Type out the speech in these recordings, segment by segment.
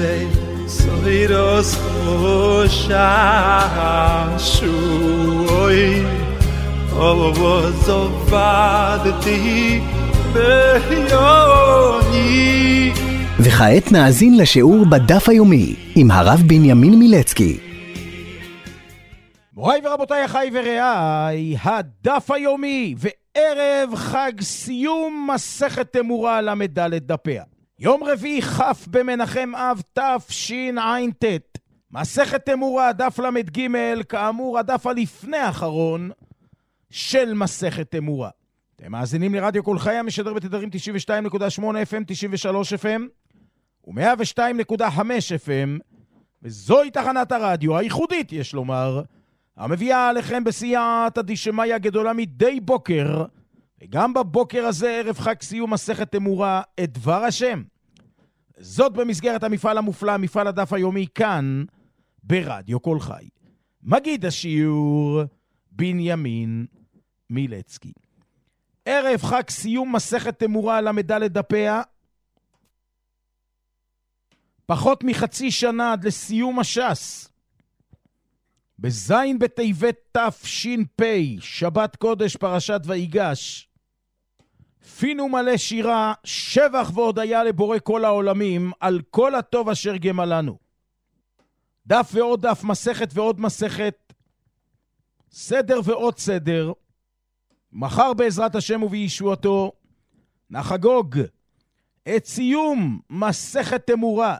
soiros shashui ovozovadti beyoni. וכעת נאזין לשיעור בדף היומי עם הרב בנימין מילצקי. מוריי ורבותיי, אחיי ורעיי, הדף היומי וערב חג סיום מסכת תמורה למד דפיה. יום רביעי כ' במנחם אב תשע"ט. מסכת תמורה דף למד ג', כאמור הדף הלפני האחרון של מסכת תמורה. אתם מאזינים לרדיו כל חי המשדר בתדרים 92.8 FM, 93 FM ו-102.5 FM, וזוהי תחנת הרדיו הייחודית, יש לומר, המביאה עליכם בסייעתא דשמיא הגדולה מדי בוקר, וגם בבוקר הזה ערב חג סיום מסכת תמורה, את דבר השם. זאת במסגרת המפעל המופלא, מפעל הדף היומי, כאן ברדיו כל חי. מגיד השיעור בנימין מילצקי. ערב חג סיום מסכת תמורה למד דפיה, פחות מחצי שנה עד לסיום הש"ס. בזין בטבת תש"פ, שבת קודש פרשת ויגש, פינו מלא שירה, שבח והודיה לבורא כל העולמים על כל הטוב אשר גמלנו. דף ועוד דף, מסכת ועוד מסכת, סדר ועוד סדר. מחר בעזרת השם ובישועתו נחגוג את סיום מסכת תמורה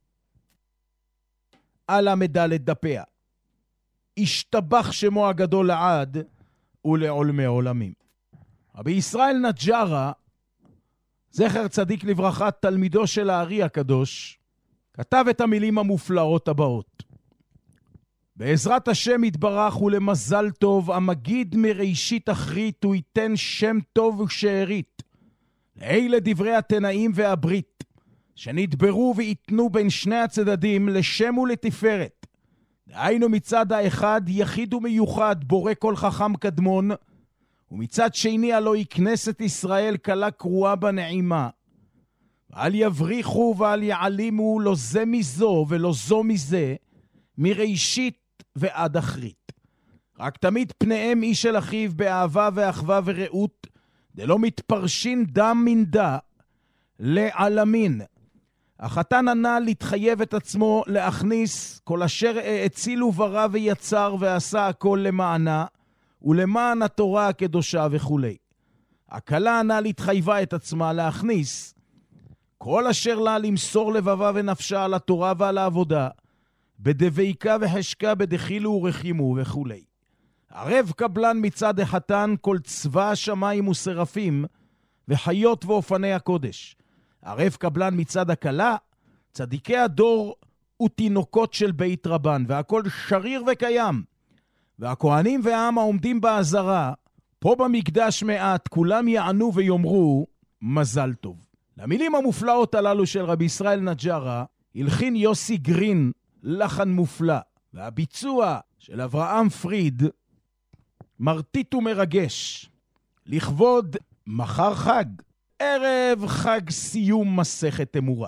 על למד דפיה. השתבח שמו הגדול לעד ולעולמי עולמים. רבי ישראל נג'רה, זכר צדיק לברכה, תלמידו של הארי הקדוש, כתב את המילים המופלאות הבאות: בעזרת השם יתברך ולמזל טוב, המגיד מראשית אחרית, הוא ייתן שם טוב ושארית לאלה דברי התנאים והברית שנדברו ויתנו בין שני הצדדים לשם ולתפארת. דהיינו, מצד האחד יחיד ומיוחד בורא כל חכם קדמון, ומצד שני הלא היא כנסת ישראל קלה קרואה בנעימה, ואל יבריחו ואל יעלימו לא זה מזו ולא זו מזה, מראשית ועד אחרית. רק תמיד פניהם איש אל אחיו באהבה ואחווה ורעות, דלא מתפרשין דם מן דה לעלמין. החתן ענה להתחייב את עצמו להכניס כל אשר הציל וברא ויצר ועשה הכל למענה ולמען התורה הקדושה וכו'. הכלה ענה להתחייבה את עצמה להכניס כל אשר לה למסור לבבה ונפשה על התורה ועל העבודה, בדביקה וחשקה, בדחילו ורחימו וכו'. ערב קבלן מצד החתן כל צבא השמיים ושרפים וחיות ואופני הקודש. ערב קבלן מצד הכלה צדיקי הדור ותינוקות של בית רבן, והכל שריר וקיים. והכהנים והעם העומדים בעזרה פה במקדש מעט, כולם יענו ויאמרו מזל טוב. למילים המופלאות הללו של רבי ישראל נג'רה הלחין יוסי גרין לחן מופלא, והביצוע של אברהם פריד מרטיט ומרגש לכבוד מחר חג, ערב חג סיום מסכת תמורה.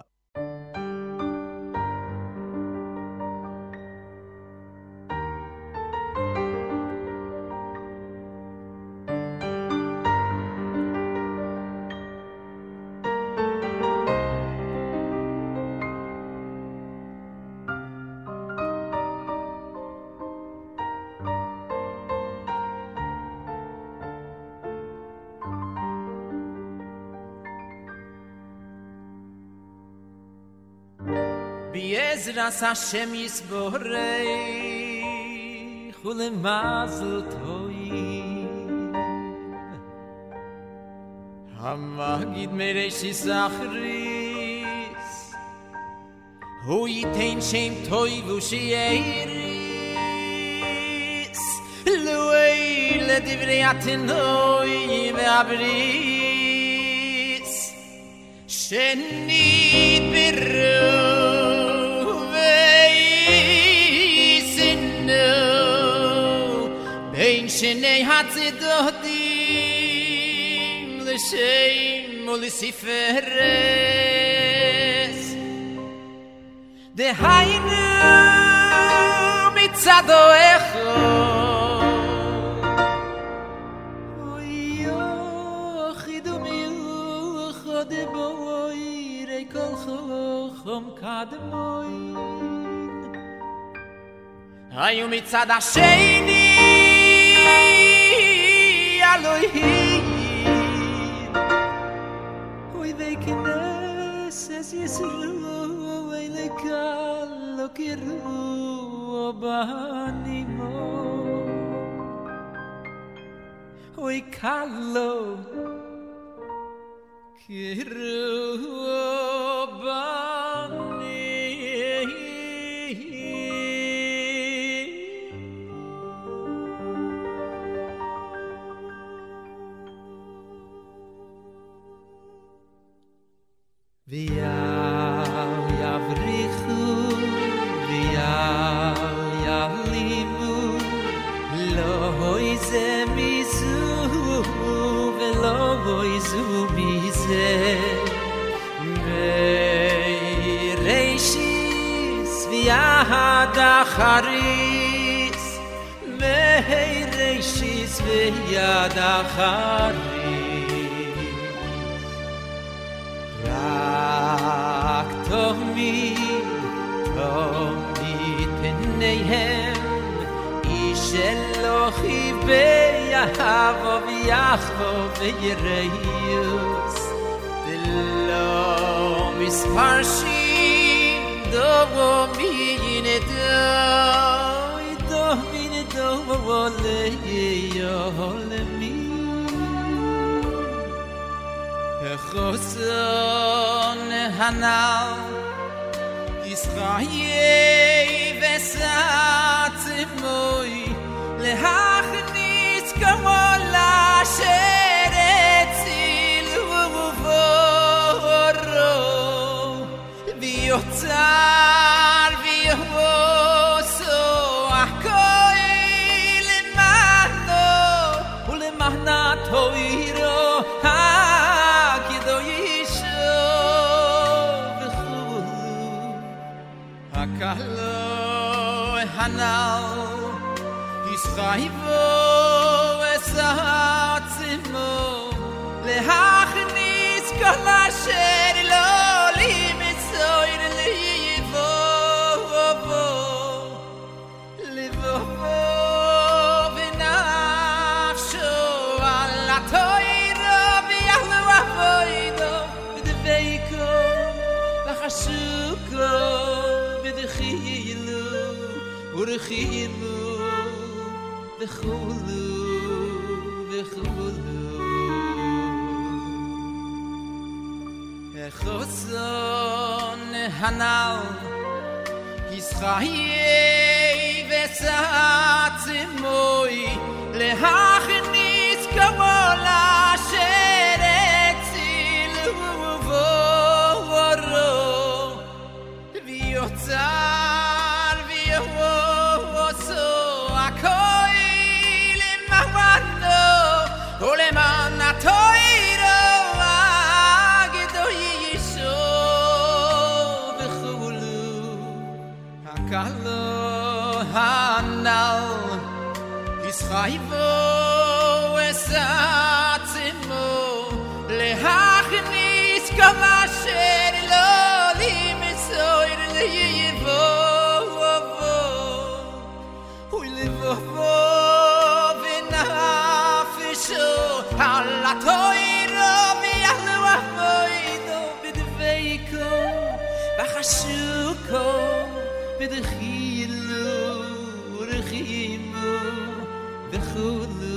Be'ezras Hashem yisborech u'lemazel toiv Hamagid mereshis achris hu yitein shem toiv u'sheiris lu'ei ledivrei atenoi ve'abris shenit biru Shnei hatzidotim l'shem u'l'siferes de hayne mit zado echo oy khidumi khode boy re kol khom kadmoy hayu mit zada sheini aloy oy de knes es yesru le kallo kiru banimo oy kallo kiru Charis meireshis veyada charis rak tomi peneihem ishelochi beyavo v'yachvo v'yireus delo misparshim dovo Wole yolemi Choson hanal Yisrael vesatzimoy Lehachnis kamola sheretzil uvoro V'yotzar v'yoso Toiro hakido yisho v'chulu hakalo hanal yischayivo esatzimo lehachnis kol asher lo limitzoir liyivo Shuko b'dchilu urchilu v'chulu Choson hanal Yisrael v'satzimoy lehachnis kamol asher etzilu V'yotzar v'yoso akoy lemahvano uleman atoiro agdo yisho v'chulu hakalo hanal Yischayivo esatzimo lehachnis kol asher lo limitzoir liyivo ulivo v'nafisho al atoiro v'yahlu avoido b'dveiko v'chashuko b'dchilu urchimu v'chulu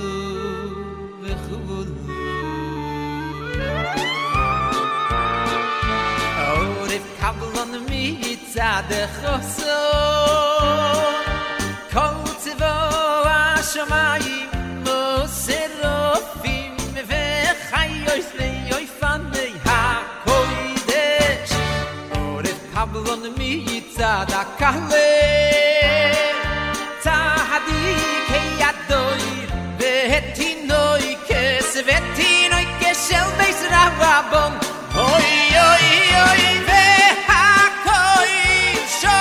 Kabelon mitzad choson Kol tzivo hashamayim moserofim V'chayois le'yoifanei hakodesh Oref kabelon mitzad hakaleh Tzahadik heyadoir V'hetinoi kes V'hetinoi keshel beis rabon Oy, oy, oy, v'hakoy, shoy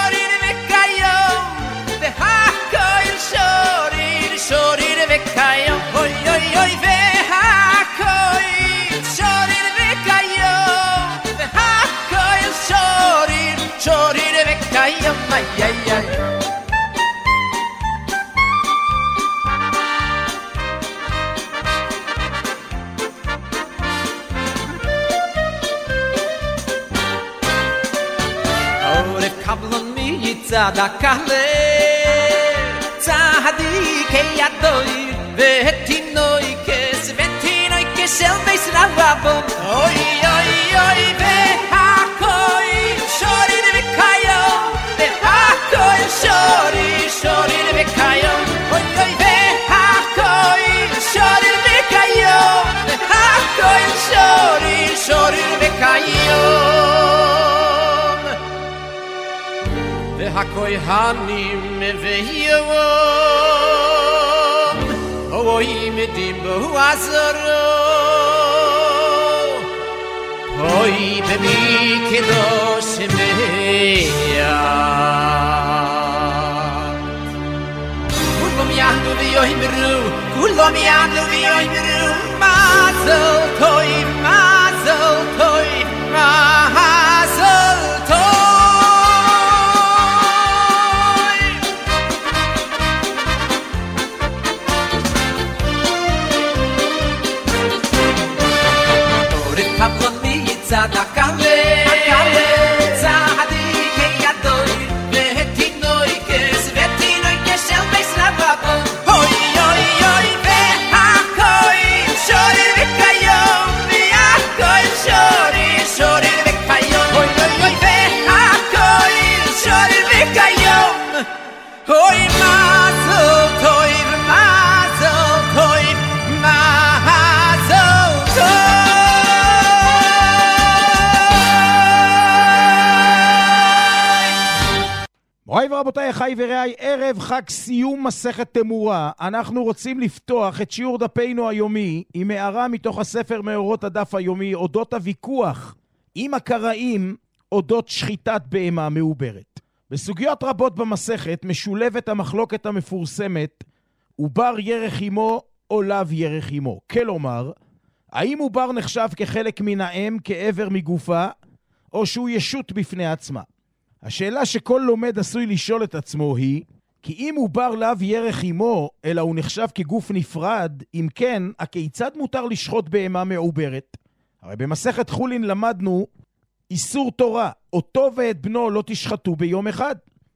וחבלון מצד הקהלה צדיקי ידוי ותינוי כס ותינוי כשל בייס רבון אוי אוי אוי והכוי שורי דבקיום והכוי שורי שורי דבקיום אוי אוי והכוי שורי דבקיום והכוי שורי שורי דבקיום והכוי הנים והיום אוי מדים בו עזרו אוי במי קדוש מיה כולם יענו ויאמרו כולם יענו ויאמרו מזל טוב מזל טוב מזל טוב צדקה צדיקי ידוי ותינוי כס ותינוי כשל בייס רבון אוי אוי אוי והכוי שורי וקיום והכוי שורי שורי וקיום אוי אוי אוי והכוי שורי וקיום אוי מזל טוב מזל טוב מזל טוב מוריי ורבותיי, אחיי ורעיי, ערב חג סיום מסכת תמורה. אנחנו רוצים לפתוח את שיעור דפינו היומי עם הערה מתוך הספר מאורות הדף היומי אודות הוויכוח עם הקראים אודות שחיטת בהמה מעוברת. בסוגיות רבות במסכת משולבת המחלוקת המפורסמת עובר ירך עמו או לאו ירך עמו. כלומר, האם עובר נחשב כחלק מן האם, כעבר מגופה, או שהוא ישות בפני עצמה? השאלה שכל לומד עשוי לשאול את עצמו היא, כי אם עובר לאו ירך עמו, אלא הוא נחשב כגוף נפרד, אם כן, הכיצד מותר לשחוט בהמה מעוברת? הרי במסכת חולין למדנו איסור תורה, אותו ואת בנו לא תשחטו ביום אחד.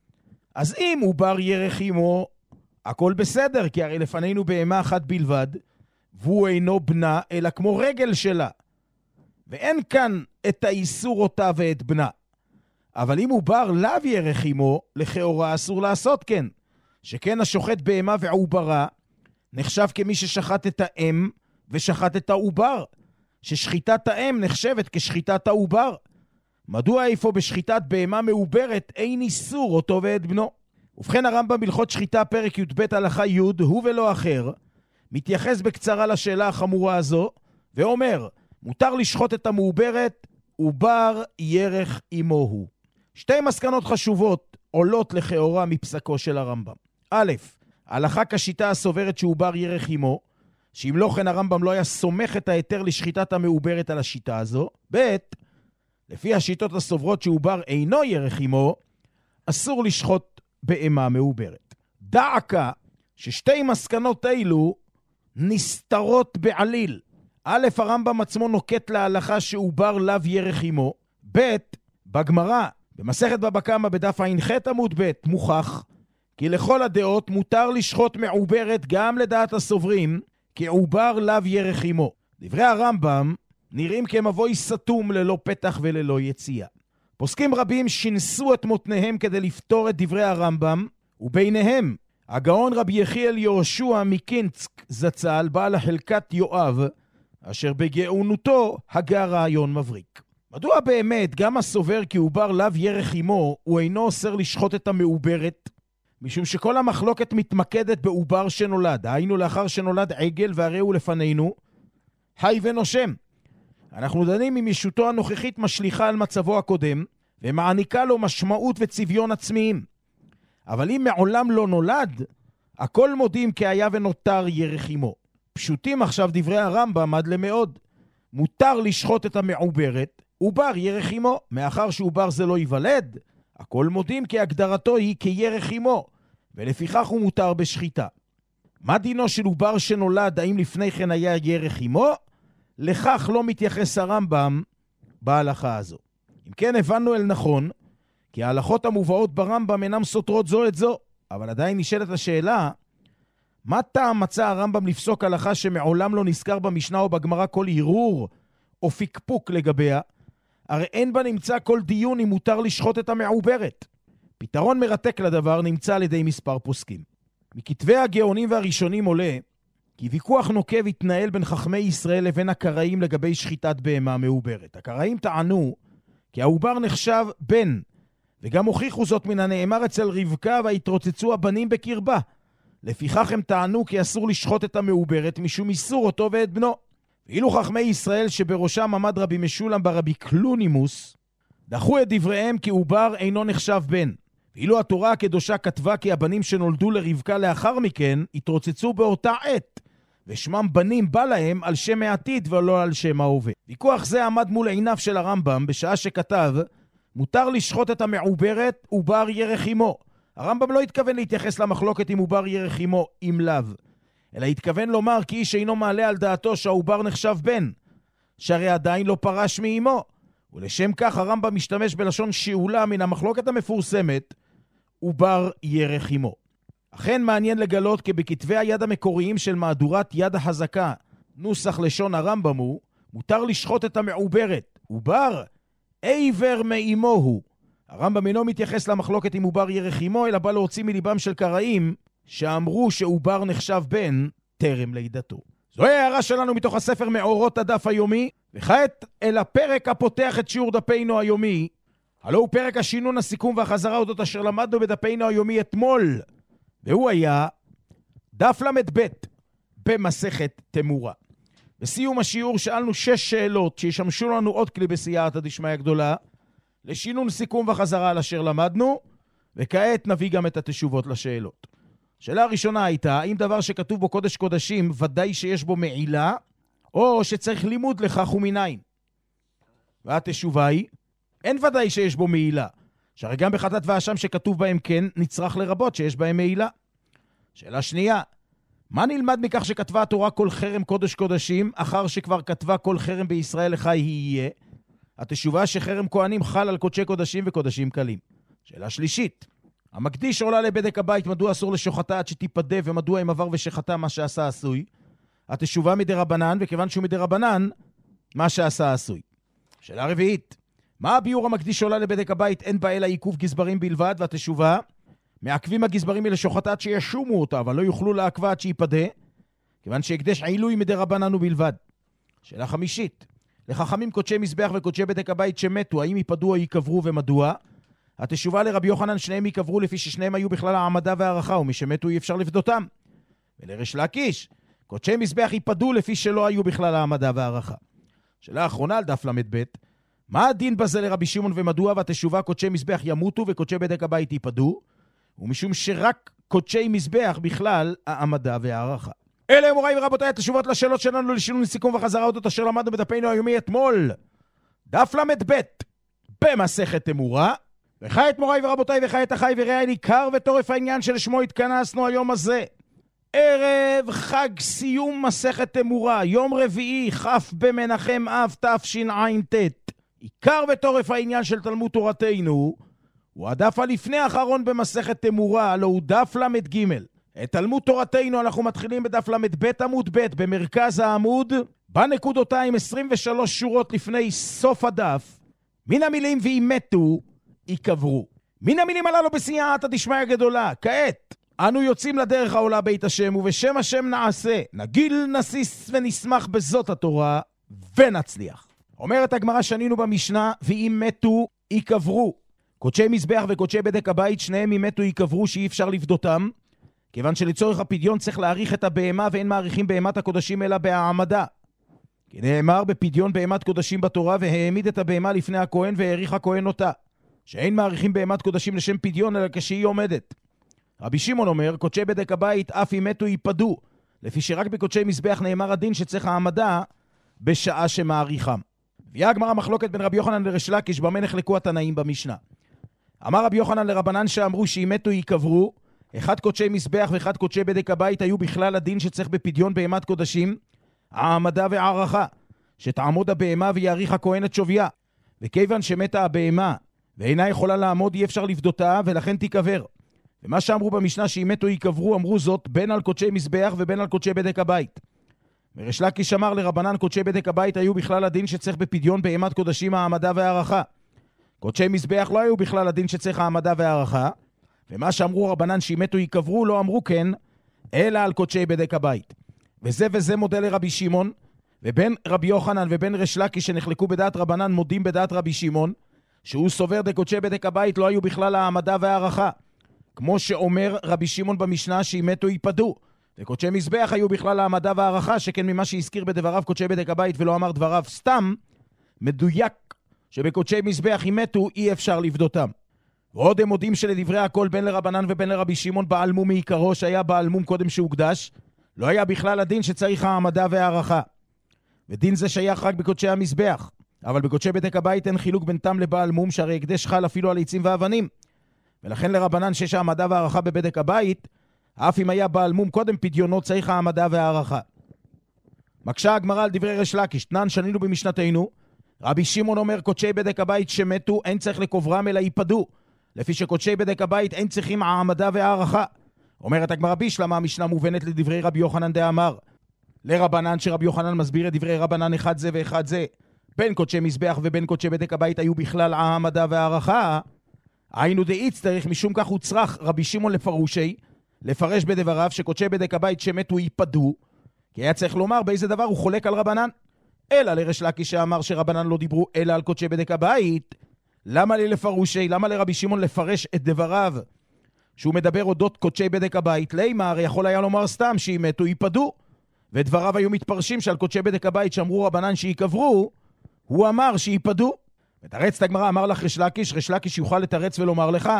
אז אם עובר ירך עמו, הכל בסדר, כי הרי לפנינו בהמה אחת בלבד, והוא אינו בנה, אלא כמו רגל שלה. ואין כאן את האיסור אותה ואת בנה. אבל אם עובר לאו ירך עמו, לכאורה אסור לעשות כן. שכן השוחט בהמה ועוברה, נחשב כמי ששחט את האם ושחט את העובר. ששחיטת האם נחשבת כשחיטת העובר. מדוע איפה בשחיטת בהמה מעוברת אין איסור אותו ואת בנו? ובכן הרמב"ם בהלכות שחיטה פרק י"ב הלכה י' הוא ולא אחר, מתייחס בקצרה לשאלה החמורה הזו, ואומר, מותר לשחוט את המעוברת, עובר ירך עמו הוא. שתי מסקנות חשובות עולות לכאורה מפסקו של הרמב"ם. א', ההלכה כשיטה הסוברת שעובר ירך עמו, שאם לא כן הרמב"ם לא היה סומך את היתר לשחיטת המעוברת על השיטה הזו. ב', לפי השיטות הסוברות שעובר אינו ירך עמו, אסור לשחוט בהמה מעוברת. דעקה ששתי מסקנות אילו נסתרות בעליל. א', הרמב"ם עצמו נוקט להלכה שעובר לאו ירך עמו. ב', בגמרא, במסכת בבא קמא בדף ע"ח עמוד ב', מוכח כי לכל הדעות מותר לשחוט מעוברת גם לדעת הסוברים, כי עובר לאו ירך עמו. דברי הרמב"ם נראים כמבוי סתום ללא פתח וללא יציאה. פוסקים רבים שינסו את מותניהם כדי לפתור את דברי הרמב"ם, וביניהם הגאון רבי יחיאל יהושע מקינסק זצ"ל, בעל החלקת יואב, אשר בגאונותו הגה רעיון מבריק. מדוע באמת גם הסובר כי עובר לאו ירך עמו הוא אינו אוסר לשחוט את המעוברת? משום שכל המחלוקת מתמקדת בעובר שנולד, היינו לאחר שנולד עגל והרי הוא לפנינו חי ונושם. אנחנו דנים אם ישותו הנוכחית משליחה על מצבו הקודם ומעניקה לו משמעות וצביון עצמיים. אבל אם מעולם לא נולד, הכל מודים כי היה ונותר ירך עמו. פשוטים עכשיו דברי הרמב"ם עד למאוד. מותר לשחוט את המעוברת, עובר ירך עמו. מאחר שעובר זה לא ייוולד, הכל מודים כי הגדרתו היא כירך עמו, ולפיכך הוא מותר בשחיטה. מה דינו של עובר שנולד, האם לפני כן היה ירך עמו? לכך לא מתייחס הרמב"ם בהלכה הזו. אם כן הבנו אל נכון, כי ההלכות המובאות ברמב"ם אינם סותרות זו את זו. אבל עדיין נשאלת השאלה, מה טעם מצא הרמב"ם לפסוק הלכה שמעולם לא נזכר במשנה או בגמרא כל ערעור או פקפוק לגביה? הרי אין בה נמצא כל דיון אם מותר לשחוט את המעוברת. פתרון מרתק לדבר נמצא על ידי מספר פוסקים. מכתבי הגאונים והראשונים עולה כי ויכוח נוקב התנהל בין חכמי ישראל לבין הקראים לגבי שחיטת בהמה מעוברת. הקראים טענו כי העובר נחשב בן, וגם הוכיחו זאת מן הנאמר אצל רבקה והתרוצצו הבנים בקרבה. לפיכך הם טענו כי אסור לשחוט את המעוברת משום איסור אותו ואת בנו. ואילו חכמי ישראל שבראשם עמד רבי משולם ברבי קלונימוס, דחו את דבריהם כי עובר אינו נחשב בן. ואילו התורה הקדושה כתבה כי הבנים שנולדו לרבקה לאחר מכן התרוצצו באותה עת, ושמם בנים בא להם על שם העתיד ולא על שם ההווה. ויכוח זה עמד מול עיניו של הרמב"ם בשעה שכתב מותר לשחוט את המעוברת עובר ירך אמו. הרמב"ם לא התכוון להתייחס למחלוקת אם עובר ירך אמו אם לאו, אלא התכוון לומר כי איש אינו מעלה על דעתו שהעובר נחשב בן, שהרי עדיין לא פרש מאמו. ולשם כך הרמב"ם משתמש בלשון שאולה מן המחלוקת המפורסמת עובר ירך אמו. אכן מעניין לגלות כי בכתבי היד המקוריים של מהדורת יד החזקה נוסח לשון הרמב"ם הוא מותר לשחוט את המעוברת עובר עבר מאמו הוא. הרמב"ם אינו מתייחס למחלוקת עם עובר ירך אמו, אלא בא להוציא מליבם של קראים שאמרו שעובר נחשב בן טרם לידתו. זוהי הערה שלנו מתוך הספר מאורות הדף היומי, וכעת אל הפרק הפותח את שיעור דפינו היומי, הלא הוא פרק השינון, הסיכום והחזרה אודות אשר למדנו בדפינו היומי אתמול, והוא היה דף למד ב' במסכת תמורה. בסיום השיעור שאלנו 6 שאלות שישמשו לנו עוד כלי בסייעתא דשמיא גדולה, לשינון, סיכום וחזרה על אשר למדנו, וכעת נביא גם את התשובות לשאלות. השאלה הראשונה הייתה, האם דבר שכתוב בו קודש קודשים ודאי שיש בו מעילה, או שצריך לימוד לכך ומניין? והתשובה היא, אין ודאי שיש בו מעילה, שהרי גם בחטאת ואשם שכתוב בהם כן, נצטרך לרבות שיש בהם מעילה. שאלה שנייה, מה נלמד מכך שכתבה התורה כל חרם קודש קודשים, אחר שכבר כתבה כל חרם בישראל לחי יהיה? התשובה שחרם כהנים חל על קודשי קודשים וקודשים קלים. שאלה שלישית, המקדיש עולה לבדק הבית, מדוע אסור לשוחטה עד שתיפדה, ומדוע אם עבר ושחטה מה שעשה עשוי? התשובה מדרבנן, וכיוון שהוא מדרבנן, מה שעשה עשוי. שאלה רביעית, מה הביאור המקדיש עולה לבדק הבית, אין בה אלא עיכוב גזברים בלבד? והתשובה, מעכבים הגזברים לשוחטה עד שישומו אותה, אבל לא יוכלו לעכבה עד שיפדה, כיוון שהקדש עילוי מדרבנן ובלבד. שאלה חמישית, לחכמים קודשי מזבח וקודשי בדק הבית שמתו, האם ייפדו או ייקברו ומדוע? התשובה לרבי יוחנן, שניהם ייקברו לפי ששניהם היו בכלל העמדה והערכה, ומי שמתו אי אפשר לפדותם. ולריש לקיש, קודשי מזבח ייפדו לפי שלא היו בכלל העמדה והערכה. שאלה האחרונה על דף למד ב', מה הדין בזה לרבי שמעון ומדוע? והתשובה, קודשי מזבח ימותו וקודשי בדק הבית ייפדו, ומשום שרק קודשי מזבח בכלל העמדה והערכה. אלה מוריי ורבותיי התשובות לשאלות שלנו לשינון, סיכום וחזרה אודות אשר למדנו בדפינו היומי אתמול. דף למד ב' במסכת תמורה. וכעת מוריי ורבותיי וכעת אחי ורעי, ניכר וטורף העניין שלשמו התכנסנו היום הזה. ערב חג סיום מסכת תמורה, יום רביעי כ' במנחם אב תשע"ט. עיקר וטורף העניין של תלמוד תורתנו הוא הדף הלפני האחרון במסכת תמורה, הלא הוא דף למד ג'. את תלמוד תורתנו אנחנו מתחילים בדף למד ב' עמוד ב', במרכז העמוד, בנקודותיים 23 שורות לפני סוף הדף, מן המילים ואם מתו ייקברו. מן המילים הללו בסייעתא דשמיא גדולה. כעת אנו יוצאים לדרך העולה בית השם, ובשם השם נעשה, נגיל נסיס ונשמח בזאת התורה ונצליח. אומרת הגמרא, שנינו במשנה ואם מתו ייקברו. קודשי מזבח וקודשי בדק הבית, שניהם אם מתו ייקברו, שאי אפשר לפדותם, כיוון שלצורך הפדיון צריך להאריך את הבהמה, ואין מעריכים בהמת הקודשים אלא בהעמדה. כי נאמר בפדיון בהמת קודשים בתורה, והעמיד את הבהמה לפני הכהן והאריך הכהן אותה, שאין מעריכים בהמת קודשים לשם פדיון אלא כשהיא עומדת. רבי שמעון אומר, קודשי בדק הבית אף אם מתו ייפדו, לפי שרק בקודשי מזבח נאמר הדין שצריך העמדה בשעה שמעריכם. ויהיה הגמרא מחלוקת בין רבי יוחנן לריש לקיש במה נחלקו התנאים במשנה. אמר רבי יוחנן לרבנן שאמרו שאם מתו ייקברו, אחד קודשי מזבח ואחד קודשי בדק הבית היו בכלל הדין שצריך בפדיון בהמת קודשים, העמדה והערכה, שתעמוד הבהמה ויעריך הכהן את שוויה. וכיוון שמתה הבהמה ואינה יכולה לעמוד, אי אפשר לפדותה, ולכן תיקבר. ומה שאמרו במשנה שאם מתו יקברו, אמרו זאת בין על קודשי מזבח ובין על קודשי בדק הבית. וריש לקיש אמר לרבנן קודשי בדק הבית היו בכלל הדין שצריך בפדיון בהמת קודשים העמדה והערכה. קודשי מזבח לא היו בכלל הדין שצריך העמדה והערכה, ומה שאמרו רבנן שאם מתו יקברו לא אמרו כן, אלא על קודשי בדק הבית. וזה מודל לרבי שמעון, ובין רבי יוחנן ובין ריש לקיש שנחלקו בדעת רבנן מודים בדעת רבי שמעון, שהוא סובר דקודשי בדק הבית לא היו בכלל העמדה והערכה. כמו שאומר רבי שמעון במשנה שאם מתו ייפדו. וקודשי מזבח היו בכלל העמדה והערכה, שכן ממה שהזכיר בדבריו קודשי בדק הבית ולא אמר דבריו סתם, מדויק שבקודשי מזבח אם מתו אי אפשר לפדותם. ועוד הם מודים שלדברי הכל בין לרבנן ובין לרבי שמעון בעל מום מעיקרו שהיה בעל מום קודם שהוקדש, לא היה בכלל הדין שצריך העמדה והערכה. ודין זה שייך רק בקודשי המזבח. אבל בקודשי בדק הבית אין חילוק בין תם לבעל מום, שהרי הקדש חל אפילו על עצים ואבנים. ולכן לרבנן שיש העמדה והערכה בבדק הבית, אף אם היה בעל מום קודם פדיונו צריך העמדה והערכה. מקשה הגמרא על דברי ריש לקיש, תנן שנינו במשנתנו, רבי שמעון אומר קודשי בדק הבית שמתו אין צריך לקוברם אלא ייפדו, לפי שקודשי בדק הבית אין צריכים העמדה והערכה. אומרת הגמרא בישלמה, המשנה מובנת לדברי רבי יוחנן דאמר, לרבנן שרבי יוחנן מסביר את דברי רבנן אחד זה ואחד זה, בין קודשי מזבח ובין קודשי בדק הבית היו בכלל העמדה והערכה, היינו דאיץ צריך משום כך הוא צריך רבי שמעון לפרושי, לפרש בדבריו שקודשי בדק הבית שמתו ייפדו, כי היה צריך לומר באיזה דבר הוא חולק על רבנן. אלא לריש לקיש שאמר שרבנן לא דיברו אלא על קודשי בדק הבית, למה לי לפרושי, למה לרבי שמעון לפרש את דבריו שהוא מדבר אודות קודשי בדק הבית? לימה, הרי יכול היה לומר סתם שאם מתו ייפדו, ודבריו היו מתפרשים שעל קודשי בדק הבית שאמרו רבנן שיקברו, הוא אמר שיפדו. ותרץ את הגמרא, אמר לך ריש לקיש יוכל לתרץ ולומר לך,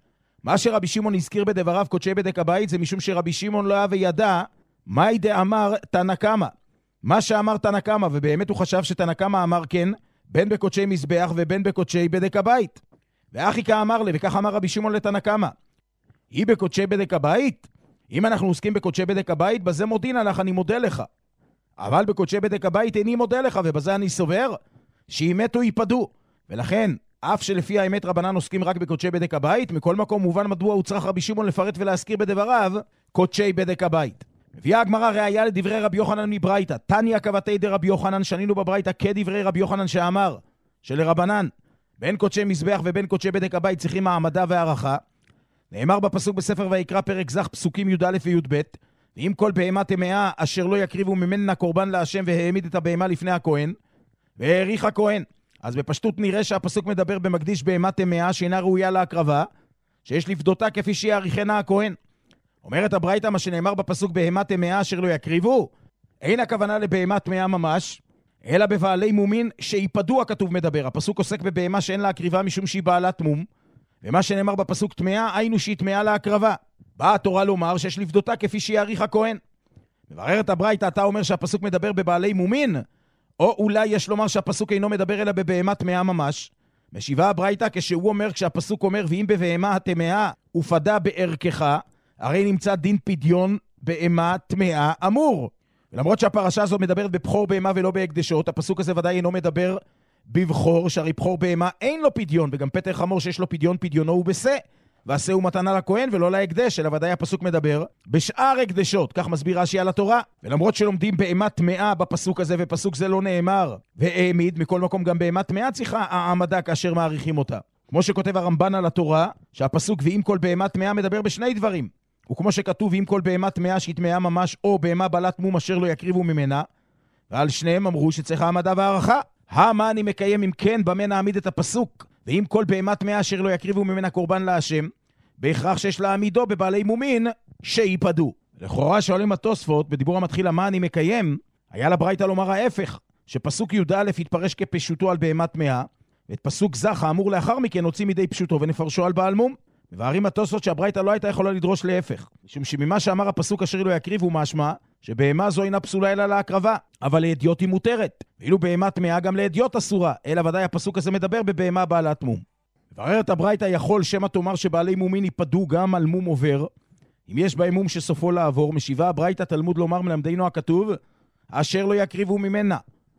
מה שרבי שמעון הזכיר בדבריו קודשי בדק הבית זה משום שרבי שמעון לא היה וידע מה ידע אמר תנא קמא, מה שאמר תנא קמא, ובאמת הוא חשב שתנא קמא אמר כן בין בקודשי מזבח ובין בקודשי בדק הבית. ואחיקה אמר לי, וכך אמר רבי שמעון לתנא קמא, היא בקודשי בדק הבית? אם אנחנו עוסקים בקודשי בדק הבית, בזה מודין עליך, אני מודה לך. אבל בקודשי בדק הבית איני מודה לך, ובזה אני סובר שאם מתו ייפדו. ולכן, אף שלפי האמת רבנן עוסקים רק בקודשי בדק הבית, מכל מקום מובן מדוע הוא צריך רבי שמעון לפרט ולהזכיר בדבריו קודשי בדק הבית. מביאה הגמרא ראיה לדברי רבי יוחנן מברייתא, תניא כבתי דרבי יוחנן, שנינו בברייתא כדברי רבי יוחנן שאמר, שלרבנן, בין קודשי מזבח ובין קודשי בדק הבית צריכים העמדה והערכה. נאמר בפסוק בספר ויקרא פרק זך פסוקים י' א' וי' ב', ואם כל בהמה טמאה אשר לא יקריבו ממנה קורבן להשם והעמיד את הבהמה לפני הכהן, והעריך הכהן. אז בפשטות נראה שהפסוק מדבר במקדיש בהמה טמאה שאינה ראויה להקרבה, שיש לפדותה כפי שיעריכנה הכהן. אומרת הברייתא מה שנאמר בפסוק בהמה טמאה אשר לא יקריבו, אין הכוונה לבהמה טמאה ממש, אלא בבעלי מומין שיפדו הכתוב מדבר. הפסוק עוסק בבהמה שאין לה הקריבה משום שהיא בעלת מום, ומה שנאמר בפסוק טמאה היינו שהיא טמאה להקרבה. באה התורה לומר שיש לפדותה כפי שיעריך הכהן. מבררת הברייתא, אתה אומר שהפסוק מדבר בבעלי מומין, או אולי יש לומר שהפסוק אינו מדבר אלא בבהמה טמאה ממש. משיבה הברייתא כשהוא אומר, כשהפסוק אומר ואם בבהמה הטמאה ופדה בערכך, הרי נמצא דין פדיון בהמה טמאה אמור. ולמרות שהפרשה הזאת מדברת בבחור בהמה ולא בהקדשות, הפסוק הזה ודאי אינו מדבר בבחור, שהרי בחור בהמה אין לו פדיון, וגם פטר חמור שיש לו פדיון, פדיונו הוא בשה, ועשה הוא מתנה לכהן ולא להקדש, אלא ודאי הפסוק מדבר בשאר הקדשות, כך מסביר רש"י על התורה. ולמרות שלומדים בהמה טמאה בפסוק הזה, ופסוק זה לא נאמר והעמיד, מכל מקום גם בהמה טמאה צריכה העמדה כאשר מעריכים אותה. כמו שכותב הרמב"ן על התורה, שהפסוק ואם כל בהמה טמאה מדבר בשני דברים. וכמו שכתוב ואם כל בהמה טמאה שהיא טמאה ממש, או בהמה בעלת מום אשר לא יקריבו ממנה, ועל שניהם אמרו שצריך העמדה והערכה. מה אני מקיים אם כן, במה נעמיד את הפסוק? ואם כל בהמה טמאה אשר לא יקריבו ממנה קורבן להשם, בהכרח שיש להעמידו בבעלי מומין שיפדו. לכאורה שואלים התוספות, בדיבור המתחיל מה אני מקיים, היה לברייתא לומר ההפך, שפסוק י"א יתפרש כפשוטו על בהמה טמאה, ואת פסוק זך האמור לאחר מכן הוציא מידי פשוטו ונפרשו על בעל מום. מבארים התוספות שהברייתא לא הייתה יכולה לדרוש להפך, משום שממה שאמר הפסוק אשר לא יקריבו משמע, שבהמה זו אינה פסולה אלא להקרבה, אבל לאדיוט היא מותרת. ואילו בהמה טמאה גם לאדיוט אסורה, אלא ודאי הפסוק הזה מדבר בבהמה בעלת מום. מבררת הברייתא יכול שמא תאמר שבעלי מומין ייפדו גם על מום עובר, אם יש בהם מום שסופו לעבור. משיבה הברייתא תלמוד לומר מלמדנו הכתוב, אשר לא יקריבו ממנה.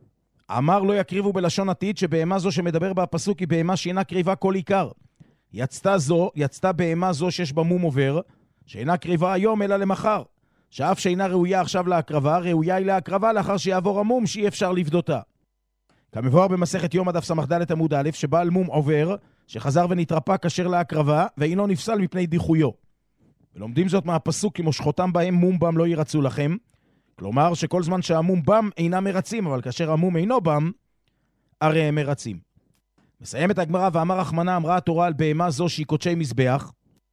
אמר לא יקריבו בלשון עתיד, שבהמה זו שמדבר בפסוק היא בהמה שאינה קריבה כל עיקר. יצתה בהמה זו שיש בה מום עובר, שאינה קריבה היום אלא למחר. שאף שאינה ראויה עכשיו להקרבה, ראויה היא להקרבה לאחר שיעבור המום שאי אפשר לבדותה. כמבואר במסכת יום הדף סמ"ד עמוד א', שבעל מום עובר, שחזר ונתרפא כשר להקרבה, ואינו נפסל מפני דיחויו. ולומדים זאת מהפסוק, כי מושכותם בהם מום בם לא ירצו לכם. כלומר שכל זמן שהמום בם אינם מרצים, אבל כאשר המום אינו בם, הרי הם מרצים. מסיימת הגמרא ואמר רחמנה, אמרה התורה על בהמה זו שהיא קודשי מזבח,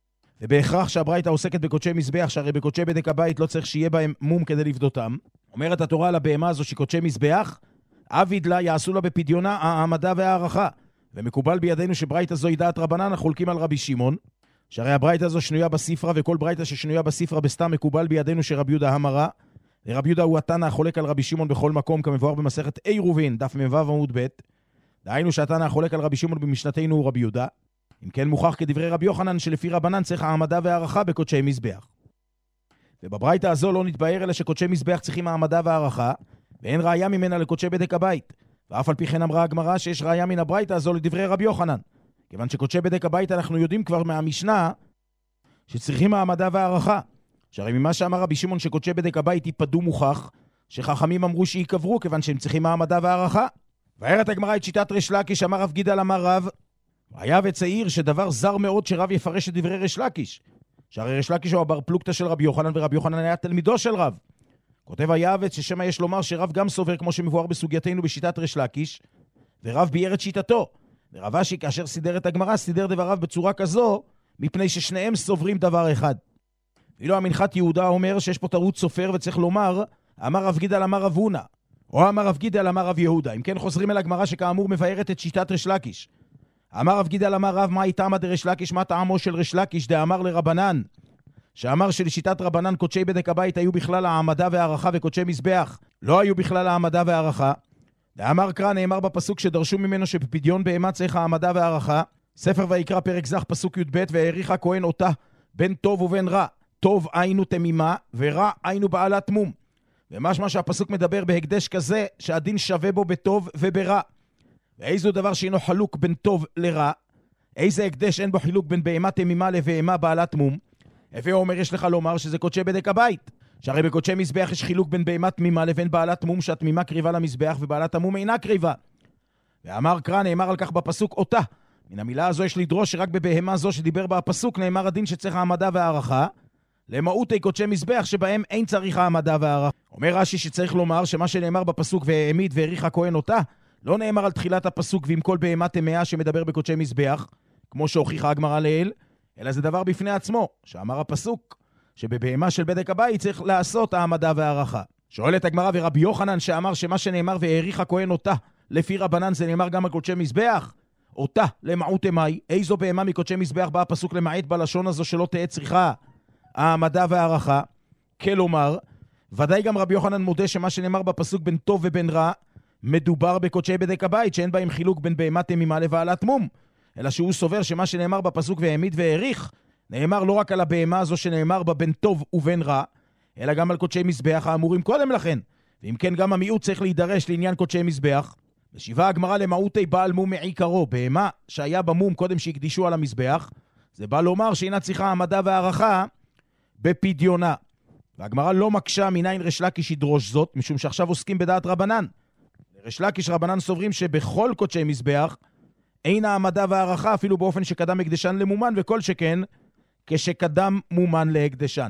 ובהכרח שהברייתא עוסקת בקודשי מזבח, שהרי בקודשי בדק הבית לא צריך שיהיה בהם מום כדי לבדותם. אומרת התורה על הבהמה הזו שהיא קודשי מזבח, עביד לה יעשו לה בפדיונה העמדה והערכה. ומקובל בידינו שברייתא זו היא דעת רבנן, החולקים על רבי שמעון, שהרי הברייתא זו שנויה בספרה, וכל ברייתא ששנויה בספרה בסתם מקובל בידינו שרבי יהודה המרה, ורבי יהודה הוא התנא החולק על רבי שמעון בכל מקום, כמבואר במסכת עירובין, דף מ"ו עמוד ב'. דהיינו שהתנא החולק על רבי שמעון במשנתנו הוא רבי יהודה. אם כן מוכח כדברי רבי יוחנן שלפי רבנן צריך העמדה והערכה בקודשי מזבח. ובברייתא הזו לא נתבהר אלא שקודשי מזבח צריכים העמדה והערכה, ואין ראיה ממנה לקודשי בדק הבית. ואף על פי כן אמרה הגמרא שיש ראיה מן הברייתא הזו לדברי רבי יוחנן. כיוון שקודשי בדק הבית אנחנו יודעים כבר מהמשנה שצריכים העמדה והערכה. שהרי ממה שאמר רבי שמעון שקודשי בדק הבית ייפדו מוכח, שחכמים אמרו שיקברו כיוון שהם צריכים העמדה והערכה. והערת הגמרא את שיטת ריש לקיש, אמר רב גידל אמר רב, היה וצעיר שדבר זר מאוד שרב יפרש את דברי ריש לקיש. שהרי ריש לקיש הוא הבר פלוגתא של רבי יוחנן, ורבי יוחנן היה תלמידו של רב. כותב היעבץ ששמה יש לומר שרב גם סובר כמו שמבואר בסוגייתנו בשיטת ריש לקיש, ורב ביאר את שיטתו. ורב אשי כאשר סידר את הגמרא סידר דבריו בצורה כזו, מפני ששניהם סוברים דבר אחד. ואילו המנחת יהודה אומר שיש פה טעות סופר וצריך לומר, אמר רב גידל אמר רב הונא, או אמר רב גידל אמר רב יהודה. אם כן חוזרים אל הגמרא שכאמור מבארת את שיטת ריש לקיש. אמר רב גידל אמר רב, מה איתמא דריש לקיש, מה טעמו של ריש לקיש דאמר לרבנן, שאמר שלשיטת רבנן קודשי בדק הבית היו בכלל העמדה והערכה, וקודשי מזבח לא היו בכלל העמדה והערכה. דאמר קרא, נאמר בפסוק שדרשו ממנו שבפדיון בהמה צריך העמדה והערכה. ספר ויקרא פרק זך פסוק י"ב, והעריך הכהן אותה בין טוב ובין רע. טוב היינו תמימה ורע היינו בעלת מום. ומשמע שהפסוק מדבר בהקדש כזה שהדין שווה בו בטוב וברע. ואיזו דבר שאינו חלוק בין טוב לרע, איזה הקדש אין בו חילוק בין בהמה תמימה לבהמה בעלת מום. הווה אומר יש לך לומר שזה קודשי בדק הבית, שהרי בקודשי מזבח יש חילוק בין בהמה תמימה לבין בעלת מום, שהתמימה קריבה למזבח ובעלת המום אינה קריבה. ואמר קרא, נאמר על כך בפסוק אותה. מן המילה הזו יש לדרוש שרק בבהמה זו שדיבר בה הפסוק נאמר הדין שצריך העמדה והערכה, למהותי קודשי מזבח שבהם אין צריך העמדה והערכה. אומר רש"י שצריך לומר שמה שנאמר בפסוק והעמיד והעריך הכהן אותה, לא נאמר על תחילת הפסוק ועם כל בהמה טמאה שמדבר בקודשי מזבח, כמו שהוכיחה הגמרא לעיל, אלא זה דבר בפני עצמו, שאמר הפסוק שבבהמה של בדק הבית צריך לעשות העמדה והערכה. שואלת הגמרא, ורבי יוחנן שאמר שמה שנאמר והעריך הכהן אותה לפי רבנן זה נאמר גם על קודשי מזבח, אותה למעוט אמי, איזו בהמה מקודשי מזבח בא הפסוק למעט בלשון הזו שלא תהיה צריכה העמדה והערכה. כלומר, ודאי גם רבי יוחנן מודה שמה שנאמר בפסוק בין טוב ובין רע מדובר בקודשי בדק הבית שאין בהם חילוק בין בהמה תמימה לבעלת מום, אלא שהוא סובר שמה שנאמר בפסוק והעמיד והעריך נאמר לא רק על הבהמה הזו שנאמר בה בין טוב ובין רע, אלא גם על קודשי מזבח האמורים קודם לכן. ואם כן גם המיעוט צריך להידרש לעניין קודשי מזבח. ושיבה הגמרא למהותי בעל מום מעיקרו, בהמה שהיה במום קודם שהקדישו על המזבח, זה בא לומר שאינה צריכה העמדה והערכה בפדיונה. והגמרא לא מקשה מניין ריש לקיש ידרוש זאת, משום שעכשיו עוסקים בדעת רבנן. ריש לקיש רבנן סוברים שבכל קודשי מזבח אין העמדה והערכה אפילו באופן שקדם הקדשן למומן, וכל שכן כשקדם מומן להקדשן.